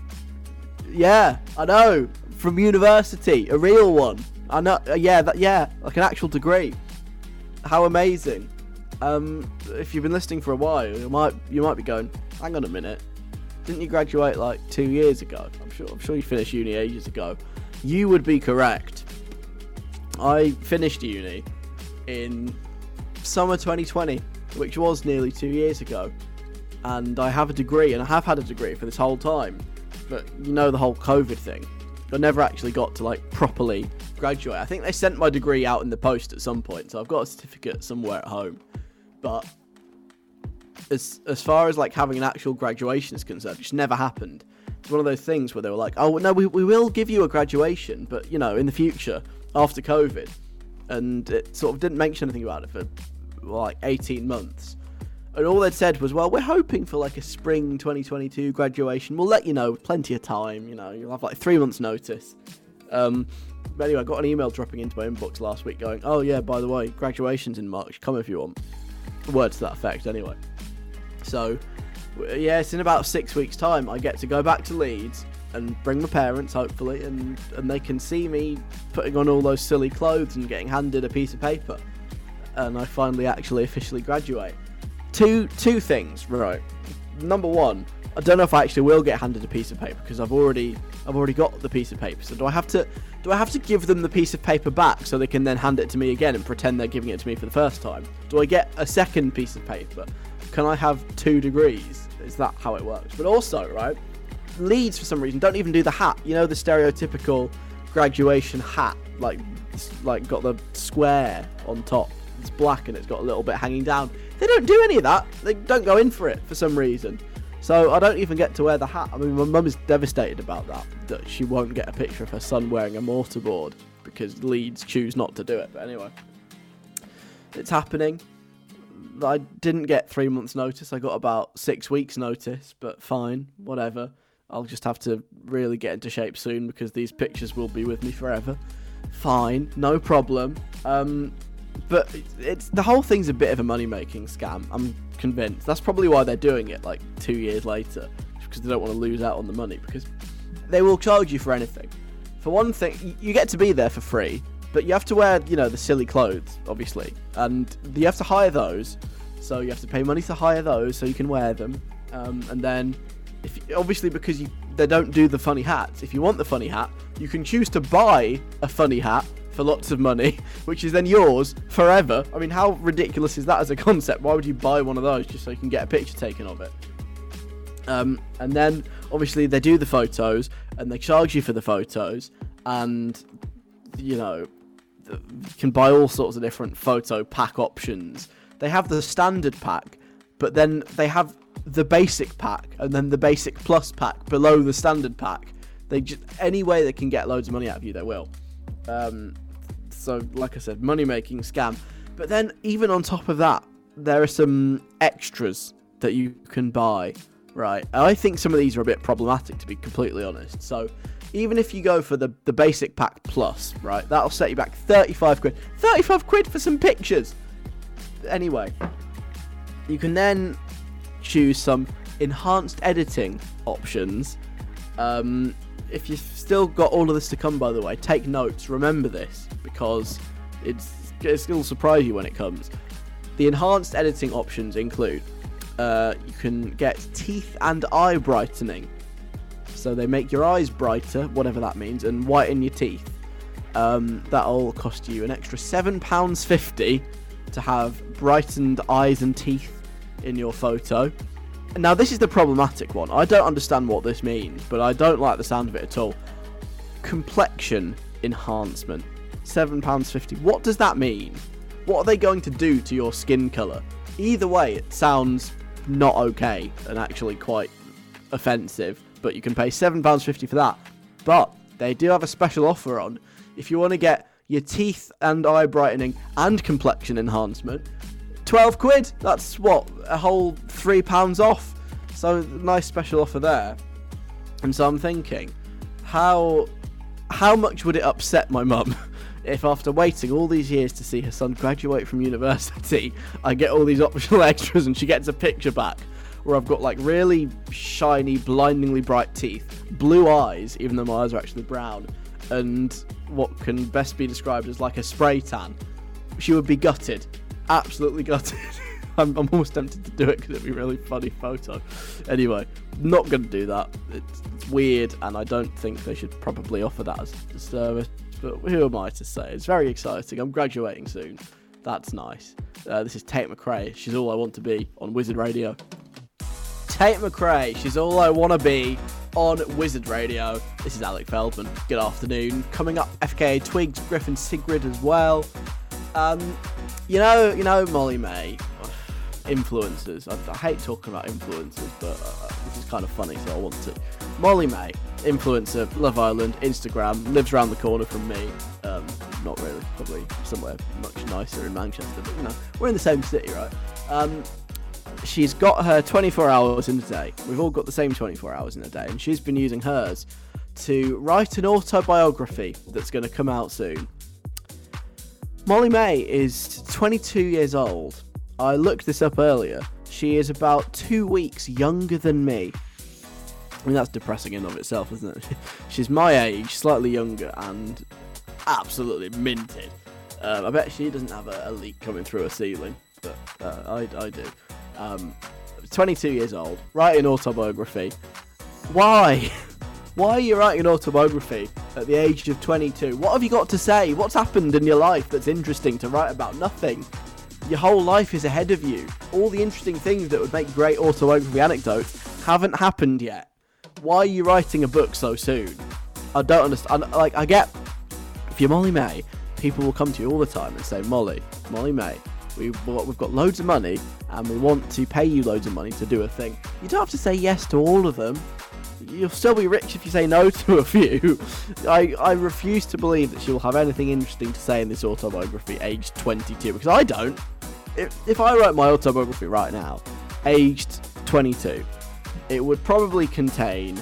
Yeah, I know. From university, a real one. I know. Yeah, like an actual degree. How amazing. If you've been listening for a while, you might be going, hang on a minute. Didn't you graduate like 2 years ago? I'm sure you finished uni ages ago. You would be correct. I finished uni in summer 2020, which was nearly 2 years ago. And I have a degree, and I have had a degree for this whole time. But you know the whole COVID thing. I never actually got to like properly graduate. I think they sent my degree out in the post at some point, so I've got a certificate somewhere at home. But as far as like having an actual graduation is concerned, it's never happened. It's one of those things where they were like, oh no, we will give you a graduation, but you know, in the future, after COVID. And it sort of didn't mention anything about it for like 18 months. And all they'd said was, well, we're hoping for like a spring 2022 graduation. We'll let you know with plenty of time, you know, you'll have like 3 months notice. But anyway, I got an email dropping into my inbox last week going, oh yeah, by the way, graduation's in March, come if you want. Words to that effect anyway. So, yeah, it's in about 6 weeks' time. I get to go back to Leeds and bring my parents, hopefully, and they can see me putting on all those silly clothes and getting handed a piece of paper. And I finally actually officially graduate. Two things, right? Number one, I don't know if I actually will get handed a piece of paper because I've already got the piece of paper. So do I have to give them the piece of paper back so they can then hand it to me again and pretend they're giving it to me for the first time? Do I get a second piece of paper? Can I have 2 degrees? Is that how it works? But also, right, Leeds for some reason don't even do the hat. You know, the stereotypical graduation hat, like got the square on top. It's black and it's got a little bit hanging down. They don't do any of that. They don't go in for it for some reason. So I don't even get to wear the hat. I mean, my mum is devastated about that she won't get a picture of her son wearing a mortarboard because Leeds choose not to do it. But anyway, it's happening. I didn't get 3 months notice. I got about 6 weeks notice, but fine, whatever. I'll just have to really get into shape soon because these pictures will be with me forever. Fine, no problem. But it's the whole thing's a bit of a money-making scam. I'm convinced. That's probably why they're doing it like 2 years later, because they don't want to lose out on the money, because they will charge you for anything. For one thing, you get to be there for free, But you have to wear, the silly clothes, obviously, and you have to hire those. So you have to pay money to hire those so you can wear them. And then, obviously, because they don't do the funny hats. If you want the funny hat, you can choose to buy a funny hat for lots of money, which is then yours forever. I mean, how ridiculous is that as a concept? Why would you buy one of those just so you can get a picture taken of it? And then, obviously, they do the photos, and they charge you for the photos, and, you can buy all sorts of different photo pack options. They have the standard pack, but then they have the basic pack, and then the basic plus pack below the standard pack. Any way they can get loads of money out of you, they will. So, like I said, money-making scam. But then, even on top of that, there are some extras that you can buy, right? I think some of these are a bit problematic, to be completely honest. So, even if you go for the basic pack plus, right, that'll set you back 35 quid. 35 quid for some pictures! Anyway, you can then choose some enhanced editing options. If you've still got all of this to come, by the way, take notes, remember this, because it'll surprise you when it comes. The enhanced editing options include, you can get teeth and eye brightening. So they make your eyes brighter, whatever that means, and whiten your teeth. That'll cost you an extra £7.50 to have brightened eyes and teeth in your photo. Now, this is the problematic one. I don't understand what this means, but I don't like the sound of it at all. Complexion enhancement. £7.50. What does that mean? What are they going to do to your skin colour? Either way, it sounds not okay and actually quite offensive, but you can pay £7.50 for that. But they do have a special offer on. If you want to get your teeth and eye brightening and complexion enhancement, 12 quid. That's what, a whole £3 off. So nice special offer there. And so I'm thinking, how much would it upset my mum if after waiting all these years to see her son graduate from university, I get all these optional extras and she gets a picture back where I've got like really shiny, blindingly bright teeth, blue eyes, even though my eyes are actually brown, and what can best be described as like a spray tan. She would be gutted. Absolutely gutted. I'm almost tempted to do it because it'd be a really funny photo. Anyway, not going to do that. It's weird, and I don't think they should probably offer that as a service. But who am I to say? It's very exciting. I'm graduating soon. That's nice. This is Tate McRae. She's all I want to be on Wizard Radio. Tate McRae. She's all I want to be on Wizard Radio. This is Alec Feldman. Good afternoon. Coming up, FKA Twigs, Griffin Sigrid as well. You know Molly May, influencers. I hate talking about influencers, but this is kind of funny, so I want to. Molly May, influencer, Love Island, Instagram, lives around the corner from me. Not really, probably somewhere much nicer in Manchester, but we're in the same city, right? She's got her 24 hours in a day. We've all got the same 24 hours in a day, and she's been using hers to write an autobiography that's going to come out soon. Molly May is 22 years old. I looked this up earlier. She is about 2 weeks younger than me. I mean, that's depressing in and of itself, isn't it? She's my age, slightly younger, and absolutely minted. I bet she doesn't have a leak coming through her ceiling, but I do. 22 years old, writing autobiography. Why? Why are you writing an autobiography at the age of 22? What have you got to say? What's happened in your life that's interesting to write about? Nothing. Your whole life is ahead of you. All the interesting things that would make great autobiography anecdotes haven't happened yet. Why are you writing a book so soon? I don't understand. I get, if you're Molly May, people will come to you all the time and say, Molly May, we've got loads of money and we want to pay you loads of money to do a thing. You don't have to say yes to all of them. You'll still be rich if you say no to a few. I refuse to believe that she will have anything interesting to say in this autobiography aged 22, because I don't. If I wrote my autobiography right now, aged 22, it would probably contain,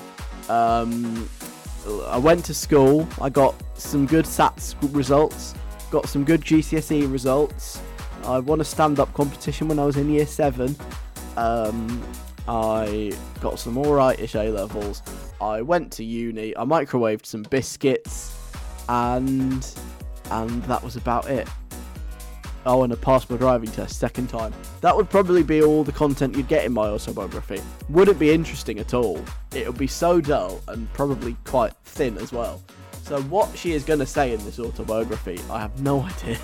I went to school, I got some good SATs results, got some good GCSE results, I won a stand-up competition when I was in year 7, I got some alright-ish A-levels, I went to uni, I microwaved some biscuits, and and that was about it. Oh, and I passed my driving test second time. That would probably be all the content you'd get in my autobiography. Wouldn't be interesting at all. It would be so dull and probably quite thin as well. So what she is going to say in this autobiography, I have no idea.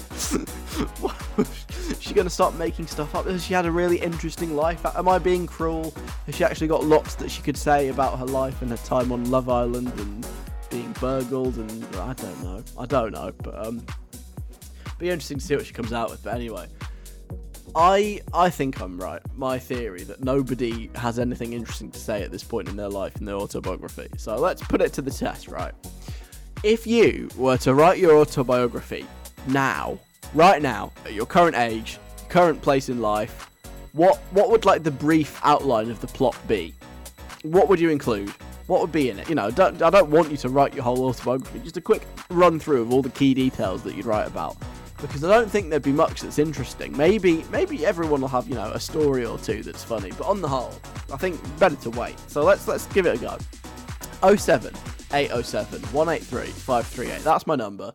Is she going to start making stuff up? Has she had a really interesting life? Am I being cruel? Has she actually got lots that she could say about her life and her time on Love Island and being burgled? And I don't know. But be interesting to see what she comes out with. But anyway, I think I'm right. My theory that nobody has anything interesting to say at this point in their life in their autobiography. So let's put it to the test, right? If you were to write your autobiography right now, at your current age, current place in life, what would like the brief outline of the plot be? What would you include? What would be in it? You know, I don't want you to write your whole autobiography. Just a quick run through of all the key details that you'd write about. Because I don't think there'd be much that's interesting. Maybe everyone will have, a story or two that's funny. But on the whole, I think better to wait. So let's give it a go. 07807 183 538. That's my number.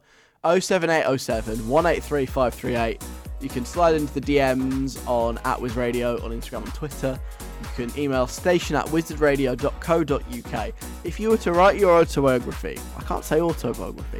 07807 183 538. You can slide into the DMs on @WizRadio on Instagram and Twitter. You can email station@wizardradio.co.uk. If you were to write your autobiography, I can't say autobiography.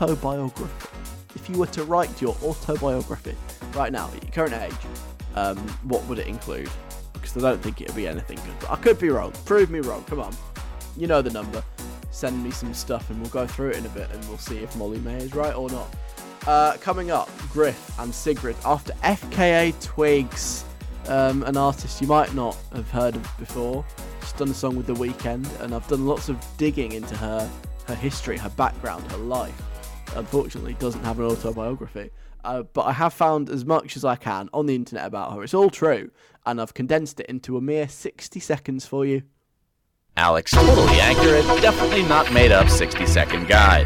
If you were to write your autobiography right now at your current age, what would it include? Because I don't think it would be anything good. But I could be wrong. Prove me wrong. Come on. You know the number. Send me some stuff and we'll go through it in a bit and we'll see if Molly May is right or not. Coming up, Griff and Sigrid after FKA Twigs, an artist you might not have heard of before. She's done a song with The Weeknd, and I've done lots of digging into her history, her background, her life. Unfortunately, doesn't have an autobiography, but I have found as much as I can on the internet about her. It's all true, and I've condensed it into a mere 60 seconds for you. Alex, totally accurate, definitely not made up 60-second guide.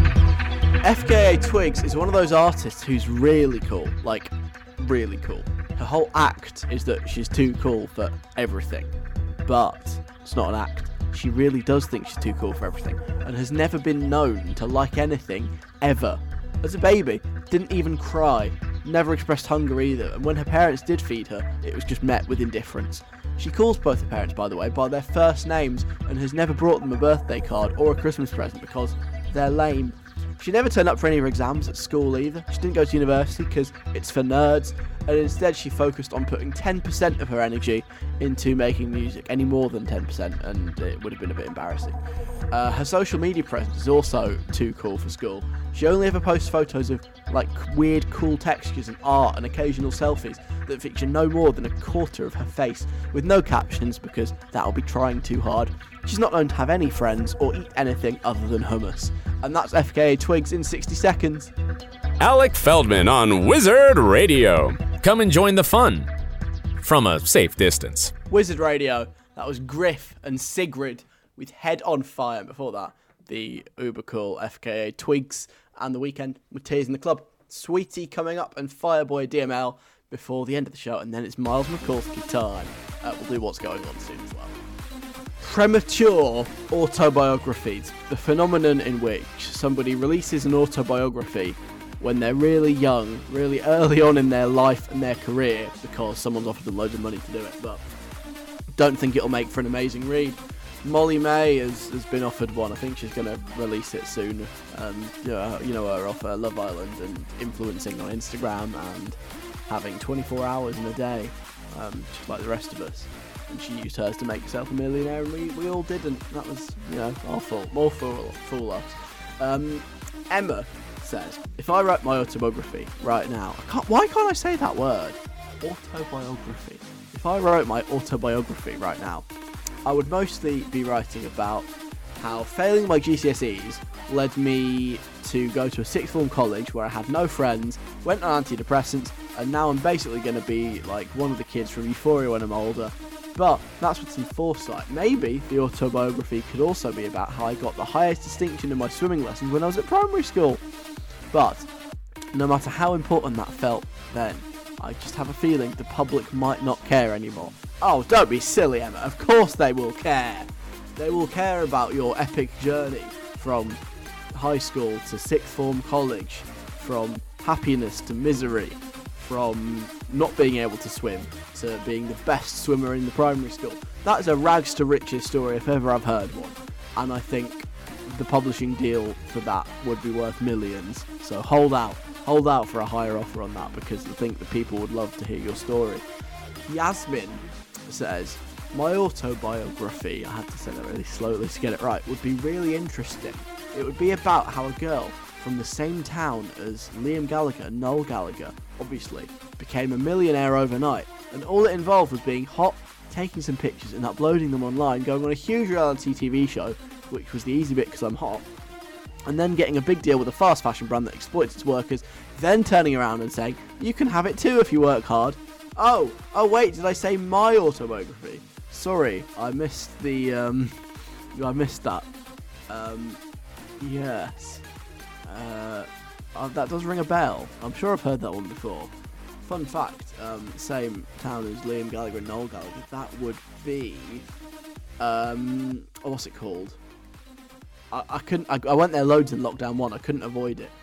FKA Twigs is one of those artists who's really cool, like really cool. Her whole act is that she's too cool for everything, but it's not an act. She really does think she's too cool for everything and has never been known to like anything ever. As a baby, didn't even cry, never expressed hunger either, and when her parents did feed her, it was just met with indifference. She calls both her parents, by the way, by their first names and has never brought them a birthday card or a Christmas present because they're lame. She never turned up for any of her exams at school either. She didn't go to university because it's for nerds, and instead she focused on putting 10% of her energy into making music, any more than 10%, and it would have been a bit embarrassing. Her social media presence is also too cool for school. She only ever posts photos of like weird cool textures and art and occasional selfies that feature no more than a quarter of her face, with no captions because that'll be trying too hard. She's not known to have any friends or eat anything other than hummus. And that's FKA Twigs in 60 seconds. Alec Feldman on Wizard Radio. Come and join the fun from a safe distance. Wizard Radio. That was Griff and Sigrid with Head on Fire. Before that, the uber cool FKA Twigs and The Weeknd with Tears in the Club. Sweetie coming up and Fireboy DML before the end of the show, and then it's Miles Mikulski time. We'll do what's going on soon as well. Premature autobiographies, the phenomenon in which somebody releases an autobiography when they're really young, really early on in their life and their career because someone's offered them loads of money to do it, but don't think it'll make for an amazing read. Molly May has been offered one. I think she's going to release it soon. You know her off Love Island and influencing on Instagram and having 24 hours in a day, just like the rest of us. And she used hers to make herself a millionaire, and we all didn't. That was, our fault. More fool us. Emma says, if I wrote my autobiography right now, why can't I say that word? Autobiography. If I wrote my autobiography right now, I would mostly be writing about how failing my GCSEs led me to go to a sixth form college where I had no friends, went on antidepressants, and now I'm basically going to be like one of the kids from Euphoria when I'm older. But that's with some foresight. Maybe the autobiography could also be about how I got the highest distinction in my swimming lessons when I was at primary school. But no matter how important that felt then, I just have a feeling the public might not care anymore. Oh, don't be silly, Emma. Of course they will care. They will care about your epic journey from high school to sixth form college, from happiness to misery, from not being able to swim to being the best swimmer in the primary school. That is a rags to riches story if ever I've heard one. And I think the publishing deal for that would be worth millions. So hold out for a higher offer on that, because I think the people would love to hear your story. Yasmin says, my autobiography, I had to say that really slowly to get it right, would be really interesting. It would be about how a girl from the same town as Liam Gallagher, Noel Gallagher, obviously, became a millionaire overnight. And all it involved was being hot, taking some pictures and uploading them online, going on a huge reality TV show, which was the easy bit because I'm hot, and then getting a big deal with a fast fashion brand that exploits its workers, then turning around and saying, you can have it too if you work hard. Oh wait, did I say my autobiography? Sorry, I missed the, I missed that. Yes. That does ring a bell. I'm sure I've heard that one before. Fun fact, same town as Liam Gallagher and Noel Gallagher, that would be, what's it called? I went there loads in lockdown 1, I couldn't avoid it.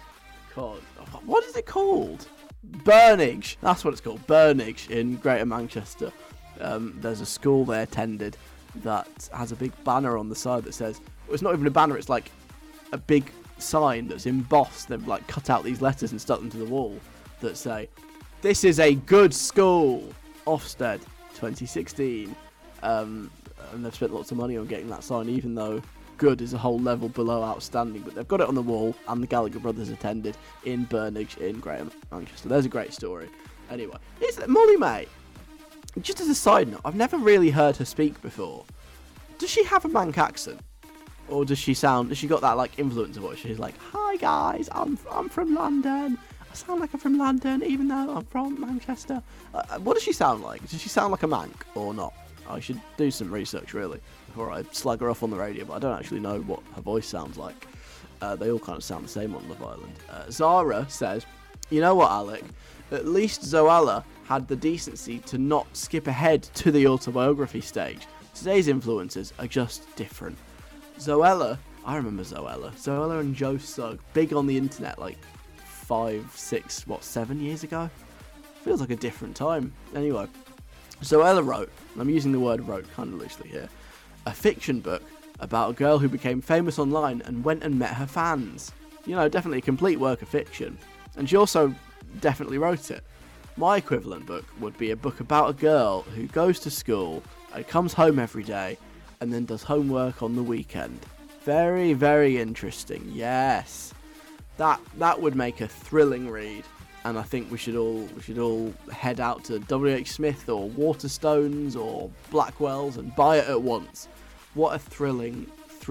What is it called? Burnage, that's what it's called, Burnage in Greater Manchester. There's a school they attended that has a big banner on the side that says, well, it's not even a banner, it's like a big sign that's embossed. They've like cut out these letters and stuck them to the wall that say, this is a good school, Ofsted 2016. And they've spent lots of money on getting that sign, even though good is a whole level below outstanding, but they've got it on the wall, and the Gallagher brothers attended in Burnage in Greater Manchester. There's a great story. Anyway, Molly May, just as a side note, I've never really heard her speak before. Does she have a Manc accent? Or does she got that like influencer voice? She's like, hi guys, I'm from London. I sound like I'm from London, even though I'm from Manchester. What does she sound like? Does she sound like a Manc or not? I should do some research really before I slag her off on the radio, but I don't actually know what her voice sounds like. They all kind of sound the same on Love Island. Zara says, you know what, Alec? At least Zoella had the decency to not skip ahead to the autobiography stage. Today's influencers are just different. Zoella, I remember Zoella and Joe Sugg, big on the internet like 5, 6, 7 years ago? Feels like a different time. Anyway, Zoella wrote, and I'm using the word wrote kind of loosely here, a fiction book about a girl who became famous online and went and met her fans. You know, definitely a complete work of fiction. And she also definitely wrote it. My equivalent book would be a book about a girl who goes to school and comes home every day and then does homework on the weekend. Very, very interesting. Yes. That would make a thrilling read. And I think we should all head out to W.H. Smith or Waterstones or Blackwell's and buy it at once. What a thrilling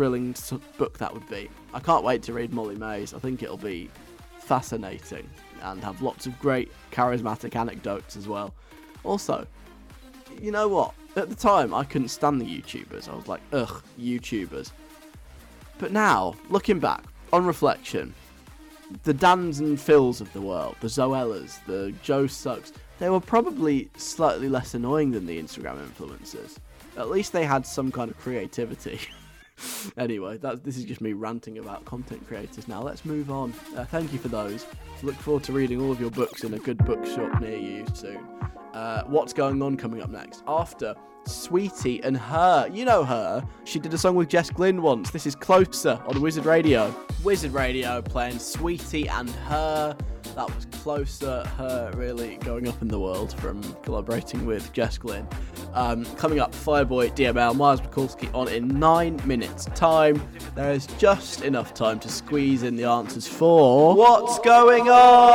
book that would be. I can't wait to read Molly May's. I think it'll be fascinating and have lots of great charismatic anecdotes as well. Also, you know what? At the time, I couldn't stand the YouTubers. I was like, ugh, YouTubers. But now, looking back, on reflection, the Dans and Phils of the world, the Zoellas, the Joe Suggs, they were probably slightly less annoying than the Instagram influencers. At least they had some kind of creativity. Anyway, this is just me ranting about content creators now. Let's move on. Thank you for those. Look forward to reading all of your books in a good bookshop near you soon. What's going on coming up next? After Sweetie and Her. You know her. She did a song with Jess Glynn once. This is Closer on Wizard Radio. Wizard Radio playing Sweetie and Her. That was Closer, Her really going up in the world from collaborating with Jess Glynn. Coming up, Fireboy, DML, Miles Mikulski on in 9 minutes time. There is just enough time to squeeze in the answers for What's Going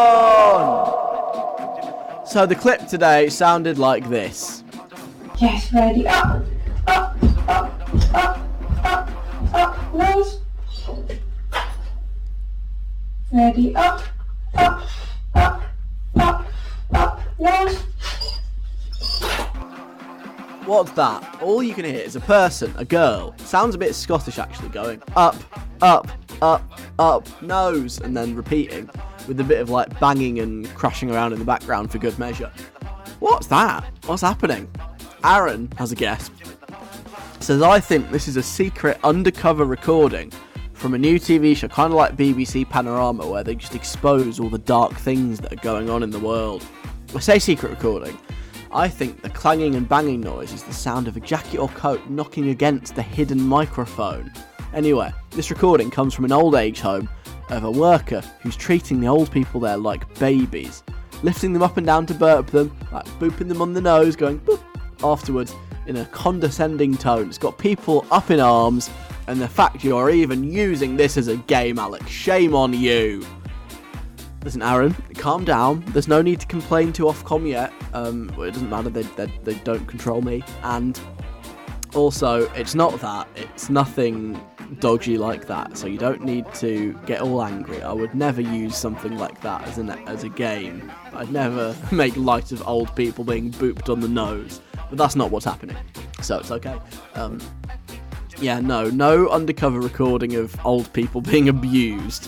On? So the clip today sounded like this. Yes, ready, up, nose. Ready, up, nose. What's that? All you can hear is a person, a girl. Sounds a bit Scottish actually, going up, nose, and then repeating with a bit of like banging and crashing around in the background for good measure. What's that? What's happening? Aaron has a guess. Says, I think this is a secret undercover recording from a new TV show, kind of like BBC Panorama, where they just expose all the dark things that are going on in the world. I say secret recording. I think the clanging and banging noise is the sound of a jacket or coat knocking against the hidden microphone. Anyway, this recording comes from an old age home of a worker who's treating the old people there like babies, lifting them up and down to burp them, like booping them on the nose, going boop afterwards in a condescending tone. It's got people up in arms, and the fact you're even using this as a game, Alex, shame on you. Listen, Aaron, calm down. There's no need to complain to Ofcom yet. Well, it doesn't matter. They don't control me. And also, it's not that. It's nothing dodgy like that. So you don't need to get all angry. I would never use something like that as a game. I'd never make light of old people being booped on the nose. But that's not what's happening. So it's okay. Yeah, no undercover recording of old people being abused.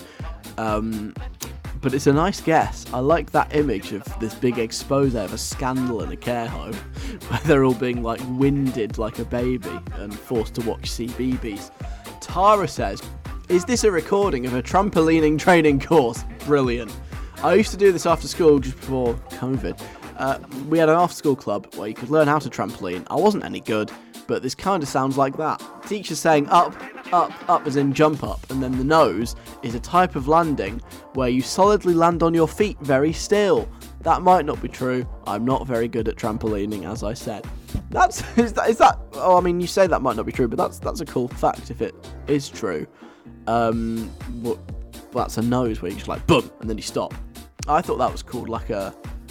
But it's a nice guess. I like that image of this big expose of a scandal in a care home where they're all being like winded like a baby and forced to watch CBeebies. Tara says, is this a recording of a trampolining training course? Brilliant. I used to do this after school just before COVID. We had an after school club where you could learn how to trampoline. I wasn't any good, but this kind of sounds like that. Teacher saying up, up as in jump up, and then the nose is a type of landing where you solidly land on your feet very still. That might not be true. I'm not very good at trampolining, as I said. Is that? Oh, I mean, you say that might not be true, but that's a cool fact if it is true. Well, that's a nose where you just like boom and then you stop. I thought that was called like a.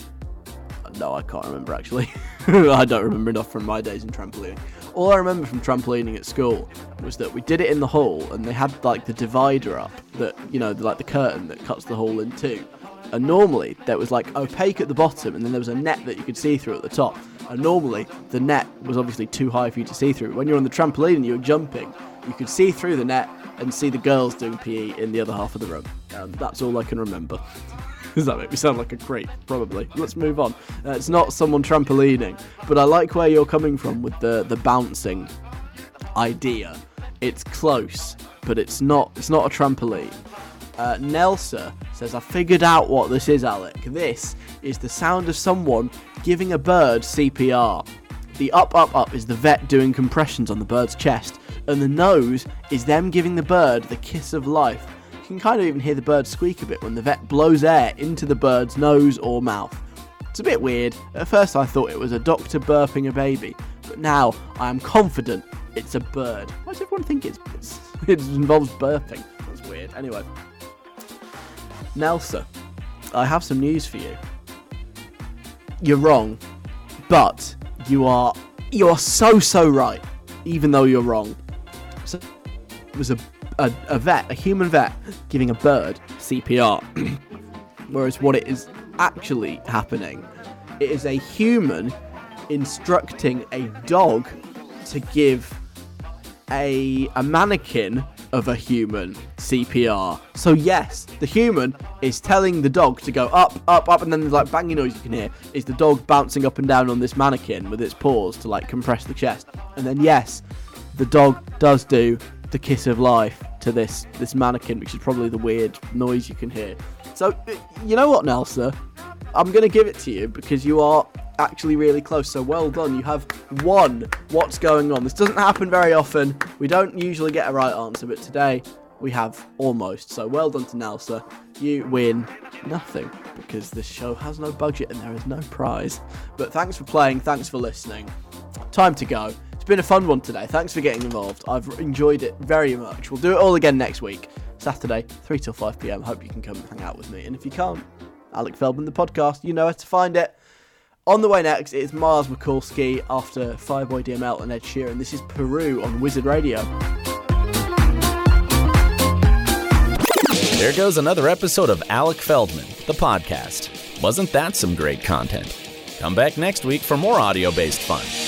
No, I can't remember actually. I don't remember enough from my days in trampolining. All I remember from trampolining at school was that we did it in the hall, and they had like the divider up, that, you know, like the curtain that cuts the hall in two. And normally there was like opaque at the bottom, and then there was a net that you could see through at the top. And normally the net was obviously too high for you to see through. When you're on the trampoline and you're jumping, you could see through the net and see the girls doing PE in the other half of the room. That's all I can remember. Does that make me sound like a creep? Probably. Let's move on. It's not someone trampolining, but I like where you're coming from with the bouncing idea. It's close, but it's not a trampoline. Nelsa says, I figured out what this is, Alec. This is the sound of someone giving a bird CPR. The up is the vet doing compressions on the bird's chest, and the nose is them giving the bird the kiss of life. You can kind of even hear the bird squeak a bit when the vet blows air into the bird's nose or mouth. It's a bit weird. At first I thought it was a doctor burping a baby, but now I am confident it's a bird. Why does everyone think it involves burping? That's weird. Anyway. Nelsa, I have some news for you. You're wrong, but you are so right, even though you're wrong. So it was a human vet, giving a bird CPR. Whereas what it is actually happening, it is a human instructing a dog to give a mannequin of a human CPR. So yes, the human is telling the dog to go up, and then there's like banging noise you can hear is the dog bouncing up and down on this mannequin with its paws to like compress the chest. And then yes, the dog does do the kiss of life to this mannequin, which is probably the weird noise you can hear. So you know what, Nelsa? I'm going to give it to you because you are actually really close, so well done. You have won what's going on. This doesn't happen very often. We don't usually get a right answer, but today we have almost. So well done to Nelsa. You win nothing because this show has no budget and there is no prize. But thanks for playing. Thanks for listening. Time to go. It's been a fun one today. Thanks for getting involved. I've enjoyed it very much. We'll do it all again next week. Saturday, 3 till 5 p.m. Hope you can come and hang out with me. And if you can't, Alec Feldman, the podcast, you know where to find it. On the way next, it's Mars Mikulski after Fireboy DML and Ed Sheeran. This is Peru on Wizard Radio. There goes another episode of Alec Feldman, the podcast. Wasn't that some great content? Come back next week for more audio-based fun.